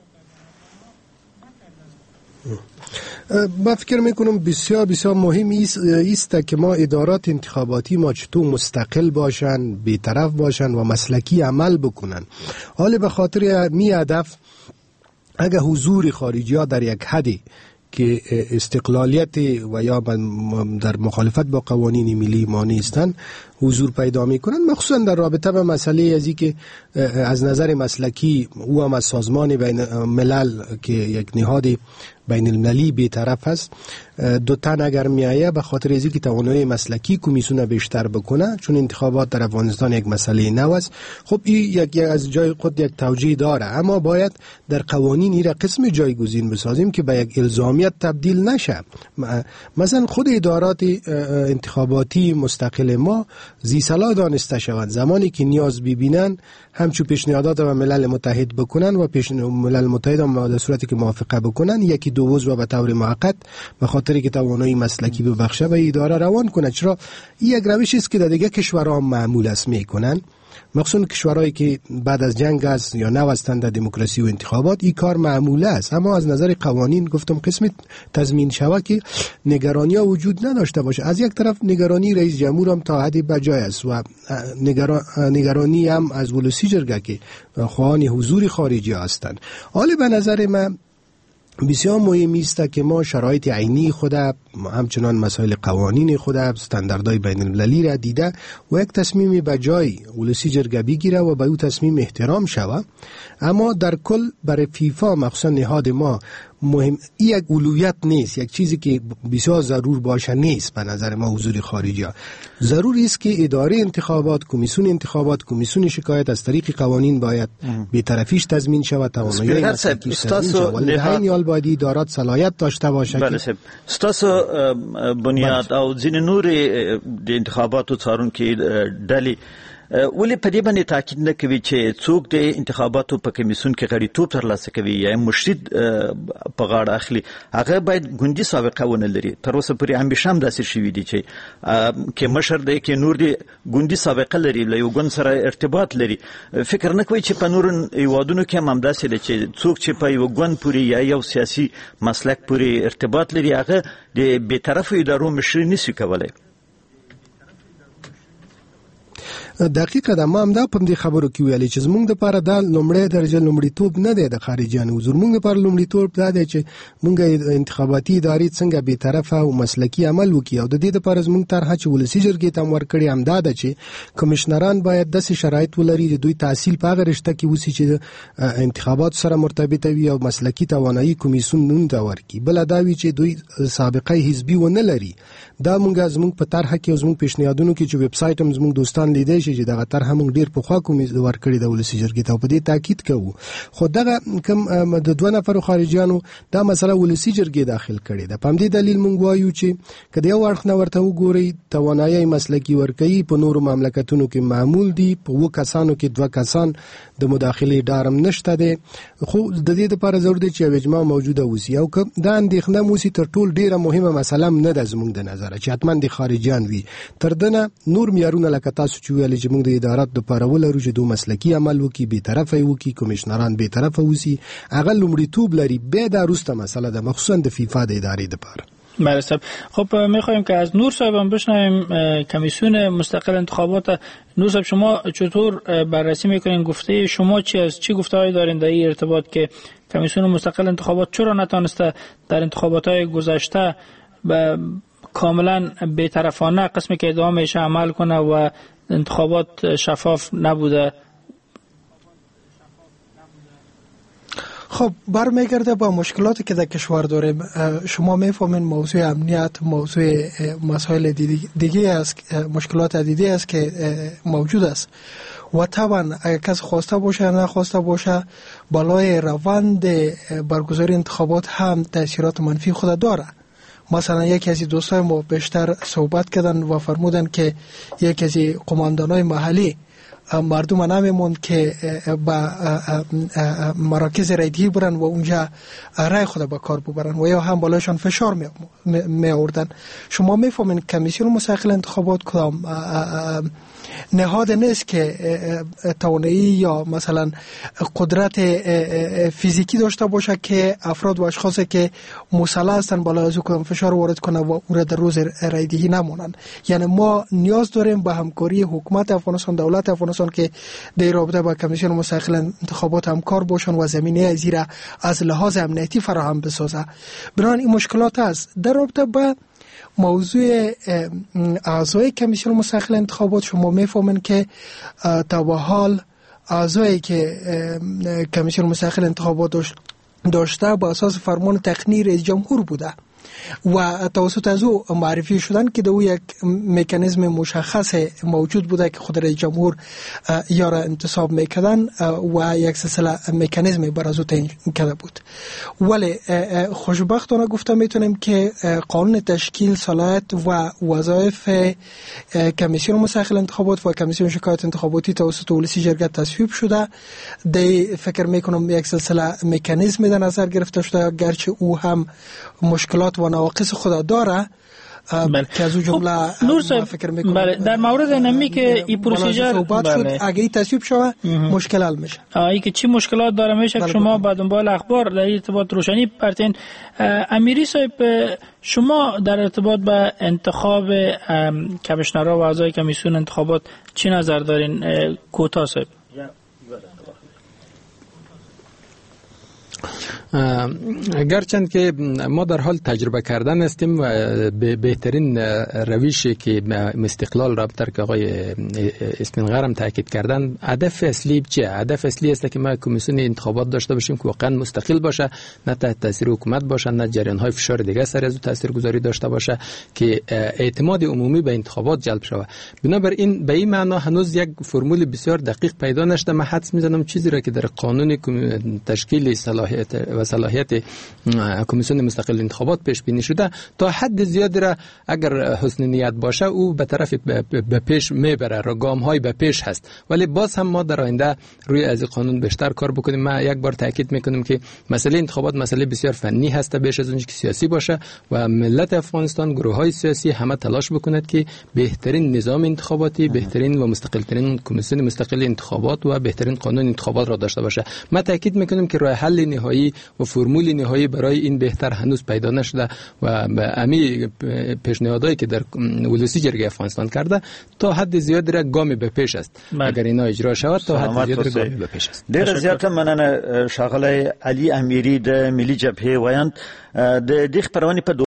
من فکر میکنم بسیار بسیار مهم است که ما ادارات انتخاباتی ما چطور مستقل باشن، بی‌طرف باشن و مسلکی عمل بکنن. حالا به خاطر می هدف اگر حضور خارجی ها در یک حدی که استقلالیت و یا در مخالفت با قوانین ملی ما نیستن حضور پیدا میکنن، مخصوصا در رابطه به مسئله ازی که از نظر مسلکی او هم از سازمان بین ملل که یک نهاد بین المللی بی‌طرف است دو تن اگر میایه به خاطر ازی که توانایی مسلکی کمیسیون بیشتر بکنه، چون انتخابات در افغانستان یک مسئله نو است. خب این یک از جای خود یک توجیه داره، اما باید در قوانین این را قسم جایگزین بسازیم که به یک الزامیت تبدیل نشه. مثلا خود ادارات انتخاباتی مستقل ما زی صلاح دانسته شوند، زمانی که نیاز ببینن همچون پیشنهادات و ملل متحد بکنن و پیش ملل متحد هم در صورتی که موافقه بکنن یکی دو عضو به طور موقت به خاطر که توانایی مسلکی ببخشه و اداره روان کنه. چرا این یک روشی است که در دیگه کشورها معمول است میکنن، مخصوصا کشورهایی که بعد از جنگ است یا نو هستند در دموکراسی و انتخابات این کار معموله است. اما از نظر قوانین گفتم قسم تضمین شوه که نگرانی ها وجود نداشته باشه. از یک طرف نگرانی رئیس جمهور هم تا حدی بجای است و نگرانی هم از ولسی جرگه که خواهان حضور خارجی هستند. حالا به نظر من بسیار مهم است که ما شرایط عینی خود همچنان مسائل قوانین خود استانداردهای بین المللی را دیده و یک تصمیم بجای ولسی جرگه بگیره و به او تصمیم احترام شود. اما در کل برای فیفا مخصوصا نهاد ما مهم یک اولویت نیست، یک چیزی که بسیار ضرور باشه نیست. به نظر ما حضور خارجی ها ضروری است که اداره انتخابات، کمیسیون انتخابات، کمیسیون شکایت از طریق قوانین باید بی‌طرفیش تضمین شود، توانایی مسلکی تضمین شود. ولی در این حال باید ادارات صلاحیت داشته باشه. بله صاحب، ستاسو بنیاد او ځین نور د انتخاباتو څارونکي ډلې ولې په دې باندې تاکید نه کوي چې څوک د انتخاباتو په کمیسیون کې غړیتوب ترلاسه کوي یا مشرد په غاړه اخلي هغه باید ګوندي سابقه ونه لري. تر اوسه پورې همیشه هم داسې شوي دي چې کې مشر دی کې نور دی ګوندي سابقه لري، له یو ګوند سره ارتباط لري. فکر نه کوي چې په نور هیوادونو کې هم همداسې دی چې څوک چې په یو ګوند پورې یا یو سیاسي مسلک پورې ارتباط لري هغه د بېطرفو ادارو مشري نشي کولی. دقیقه ده، ما هم دا په دې خبرو کې ویلي چې زمونږ د پاره دا لومړی درجه لومړیتوب نه دی د خارجيانو حضور. مونږ لپاره لومړیتوب دا دی چې مونږ انتخاباتي ادارې څنګه به طرفه او مسلکی عمل وکړي او د دې لپاره زمونږ طرحه چې ولسی جرګې ته ورکړي هم دا ده چې کمشنران باید د شرایط ولري چې دوی تحصیل په هغه رشته کې وسی چې انتخابات سره مرتبط وي او مسلکی توانایي کمیسیون نون دا ورکړي. بل دا وی چې دوی سابقه حزبي ونه لري. دا مونږ زمونږ په طرحه کې زمونږ پیشنهادونو کې چې ویب سټ هم زمونږ دوستان لیدي چې دا طرحه مونږ ډیر په خوا کوم ورکړي د ولسی جرګې ته په دې تاکید کوو. خو دا کوم د دوه نفر خارجيانو دا مسله ولسی جرګې داخل کړي ده. په دې دلیل مونږ وایو چې کله یو ورخ نه ورته وګوري توانایي مسلکی ورکړي په نورو مملکتونو کې معمول دي، په و کسانو کې دوه کسان د مداخله دارم نشته دي. خو د دې لپاره ضروري دی چې اجماع موجوده وسی او که دا اندېښنه موسی تر ټول ډیره مهمه مسله نه ده زمونږ د نظر چې حتمان د خارجيان وي. تر دنه نور معیارونه لکه تاسو چې ویل چې موږ د ادارات د پرول لرو چې دوه مسلکی عمل وکي، به طرفه وکي، کمشنران به طرفه وسی، هغه لومړیتوب لري. به دا روسته مسله ده مخصوصا د فیفا د ادارې لپاره. بله صاحب، خب میخوایم که از نور صاحب هم بشنویم کمیسیون مستقل انتخابات. نور صاحب شما چطور بررسی میکنین؟ گفته شما چی از چی گفته‌ای دارین در این ارتباط که کمیسیون مستقل انتخابات چرا نتونسته در انتخابات‌های گذشته به کاملا بی‌طرفانه قسمی که ادعا میشه عمل کنه و انتخابات شفاف نبوده؟ خب برمیگرده با مشکلاتی که در کشور داریم. شما میفهمین موضوع امنیت موضوع مسائل دیگه است، مشکلات دیگه است که موجود است و طبعا اگر کس خواسته باشه نه خواسته باشه بالای روند برگزاری انتخابات هم تاثیرات منفی خود داره. مثلا یکی از دوستای ما بیشتر صحبت کردن و فرمودن که یکی از قماندانای محلی مردم نمیموند که با مراکز رایدهی برن و اونجا رای خود به کار ببرن و یا هم بالایشان فشار می, می آوردن. شما میفهمین کمیسیون مستقل انتخابات کدام نهاد نیست که توانایی یا مثلا قدرت فیزیکی داشته باشه که افراد و اشخاصی که مسلح هستن بالا از کدام فشار وارد کنه و او را در روز رایدهی نمونن. یعنی ما نیاز داریم به همکاری حکومت افغانستان، دولت افغانستان که در رابطه با کمیسیون مستقل انتخابات همکار باشن و زمینه از را از لحاظ امنیتی فراهم بسازه. بنابراین این مشکلات است. در رابطه با موضوع اعضای کمیسیون مستقل انتخابات شما میفهمین که تا به حال اعضایی که کمیسیون مستقل انتخابات داشته با اساس فرمان تقنی رئیس جمهور بوده و توسط از او معرفی شدن که دو یک مکانیزم مشخص موجود بوده که خود رئیس جمهور یا را انتصاب میکردن و یک سلسله مکانیزم بر از او تعیین کرده بود. ولی خوشبختانه گفته میتونیم که قانون تشکیل صلاحیت و وظایف کمیسیون مستقل انتخابات و کمیسیون شکایت انتخاباتی توسط ولسی جرگه تصویب شده. دی فکر میکنم یک سلسله مکانیزم در نظر گرفته شده، گرچه او هم مشکلات و نواقص خود داره که از اون جمله فکر میکنم بله. در مورد نمی که این پروسیجر بله. اگه این تصویب شود مشکل حل میشه. ای که چی مشکلات داره میشه که شما با دنبال اخبار در ارتباط روشنی پرتین. امیری صاحب شما در ارتباط با انتخاب کمیشنرها و اعضای کمیسیون انتخابات چی نظر دارین؟ کوتا صاحب. گرچند که ما در حال تجربه کردن هستیم و به بهترین روشی که استقلال رابطه که آقای اسمنغر هم تاکید کردن، هدف اصلی چیه؟ هدف اصلی است که ما کمیسیون انتخابات داشته باشیم که واقعا مستقل باشه، نه تحت تاثیر حکومت باشه، نه جریان های فشار دیگه سر از تاثیرگذاری داشته باشه، که اعتماد عمومی به انتخابات جلب شود. بنابراین به این معنا هنوز یک فرمول بسیار دقیق پیدا نشده. من حدس میزنم چیزی را که در قانون تشکیل صلاحیت و صلاحیت کمیسیون مستقل انتخابات پیش بینی شده تا حد زیادی را اگر حسن نیت باشه او به طرف به پیش میبره، را گام های به پیش هست. ولی باز هم ما در آینده روی از قانون بیشتر کار بکنیم. ما یک بار تاکید میکنیم که مسئله انتخابات مسئله بسیار فنی هست، بیش از اونچه که سیاسی باشه و ملت افغانستان، گروه های سیاسی همه تلاش بکند که بهترین نظام انتخاباتی، بهترین و مستقل ترین کمیسیون مستقل انتخابات و بهترین قانون انتخابات را داشته باشه. ما تاکید میکنیم که راه حل نهایی و فرمول نهایی برای این بهتر هنوز پیدا نشده و امی پیشنهادایی که در ولسی جرگه افغانستان کرده تا حد زیادی را گام به پیش است. اگر اینا اجرا شود تا حد زیادی گام به پیش است. ډیر زیات مننه ښاغلی علي امیری د ملي جبهه ویاند د دې خبرونه په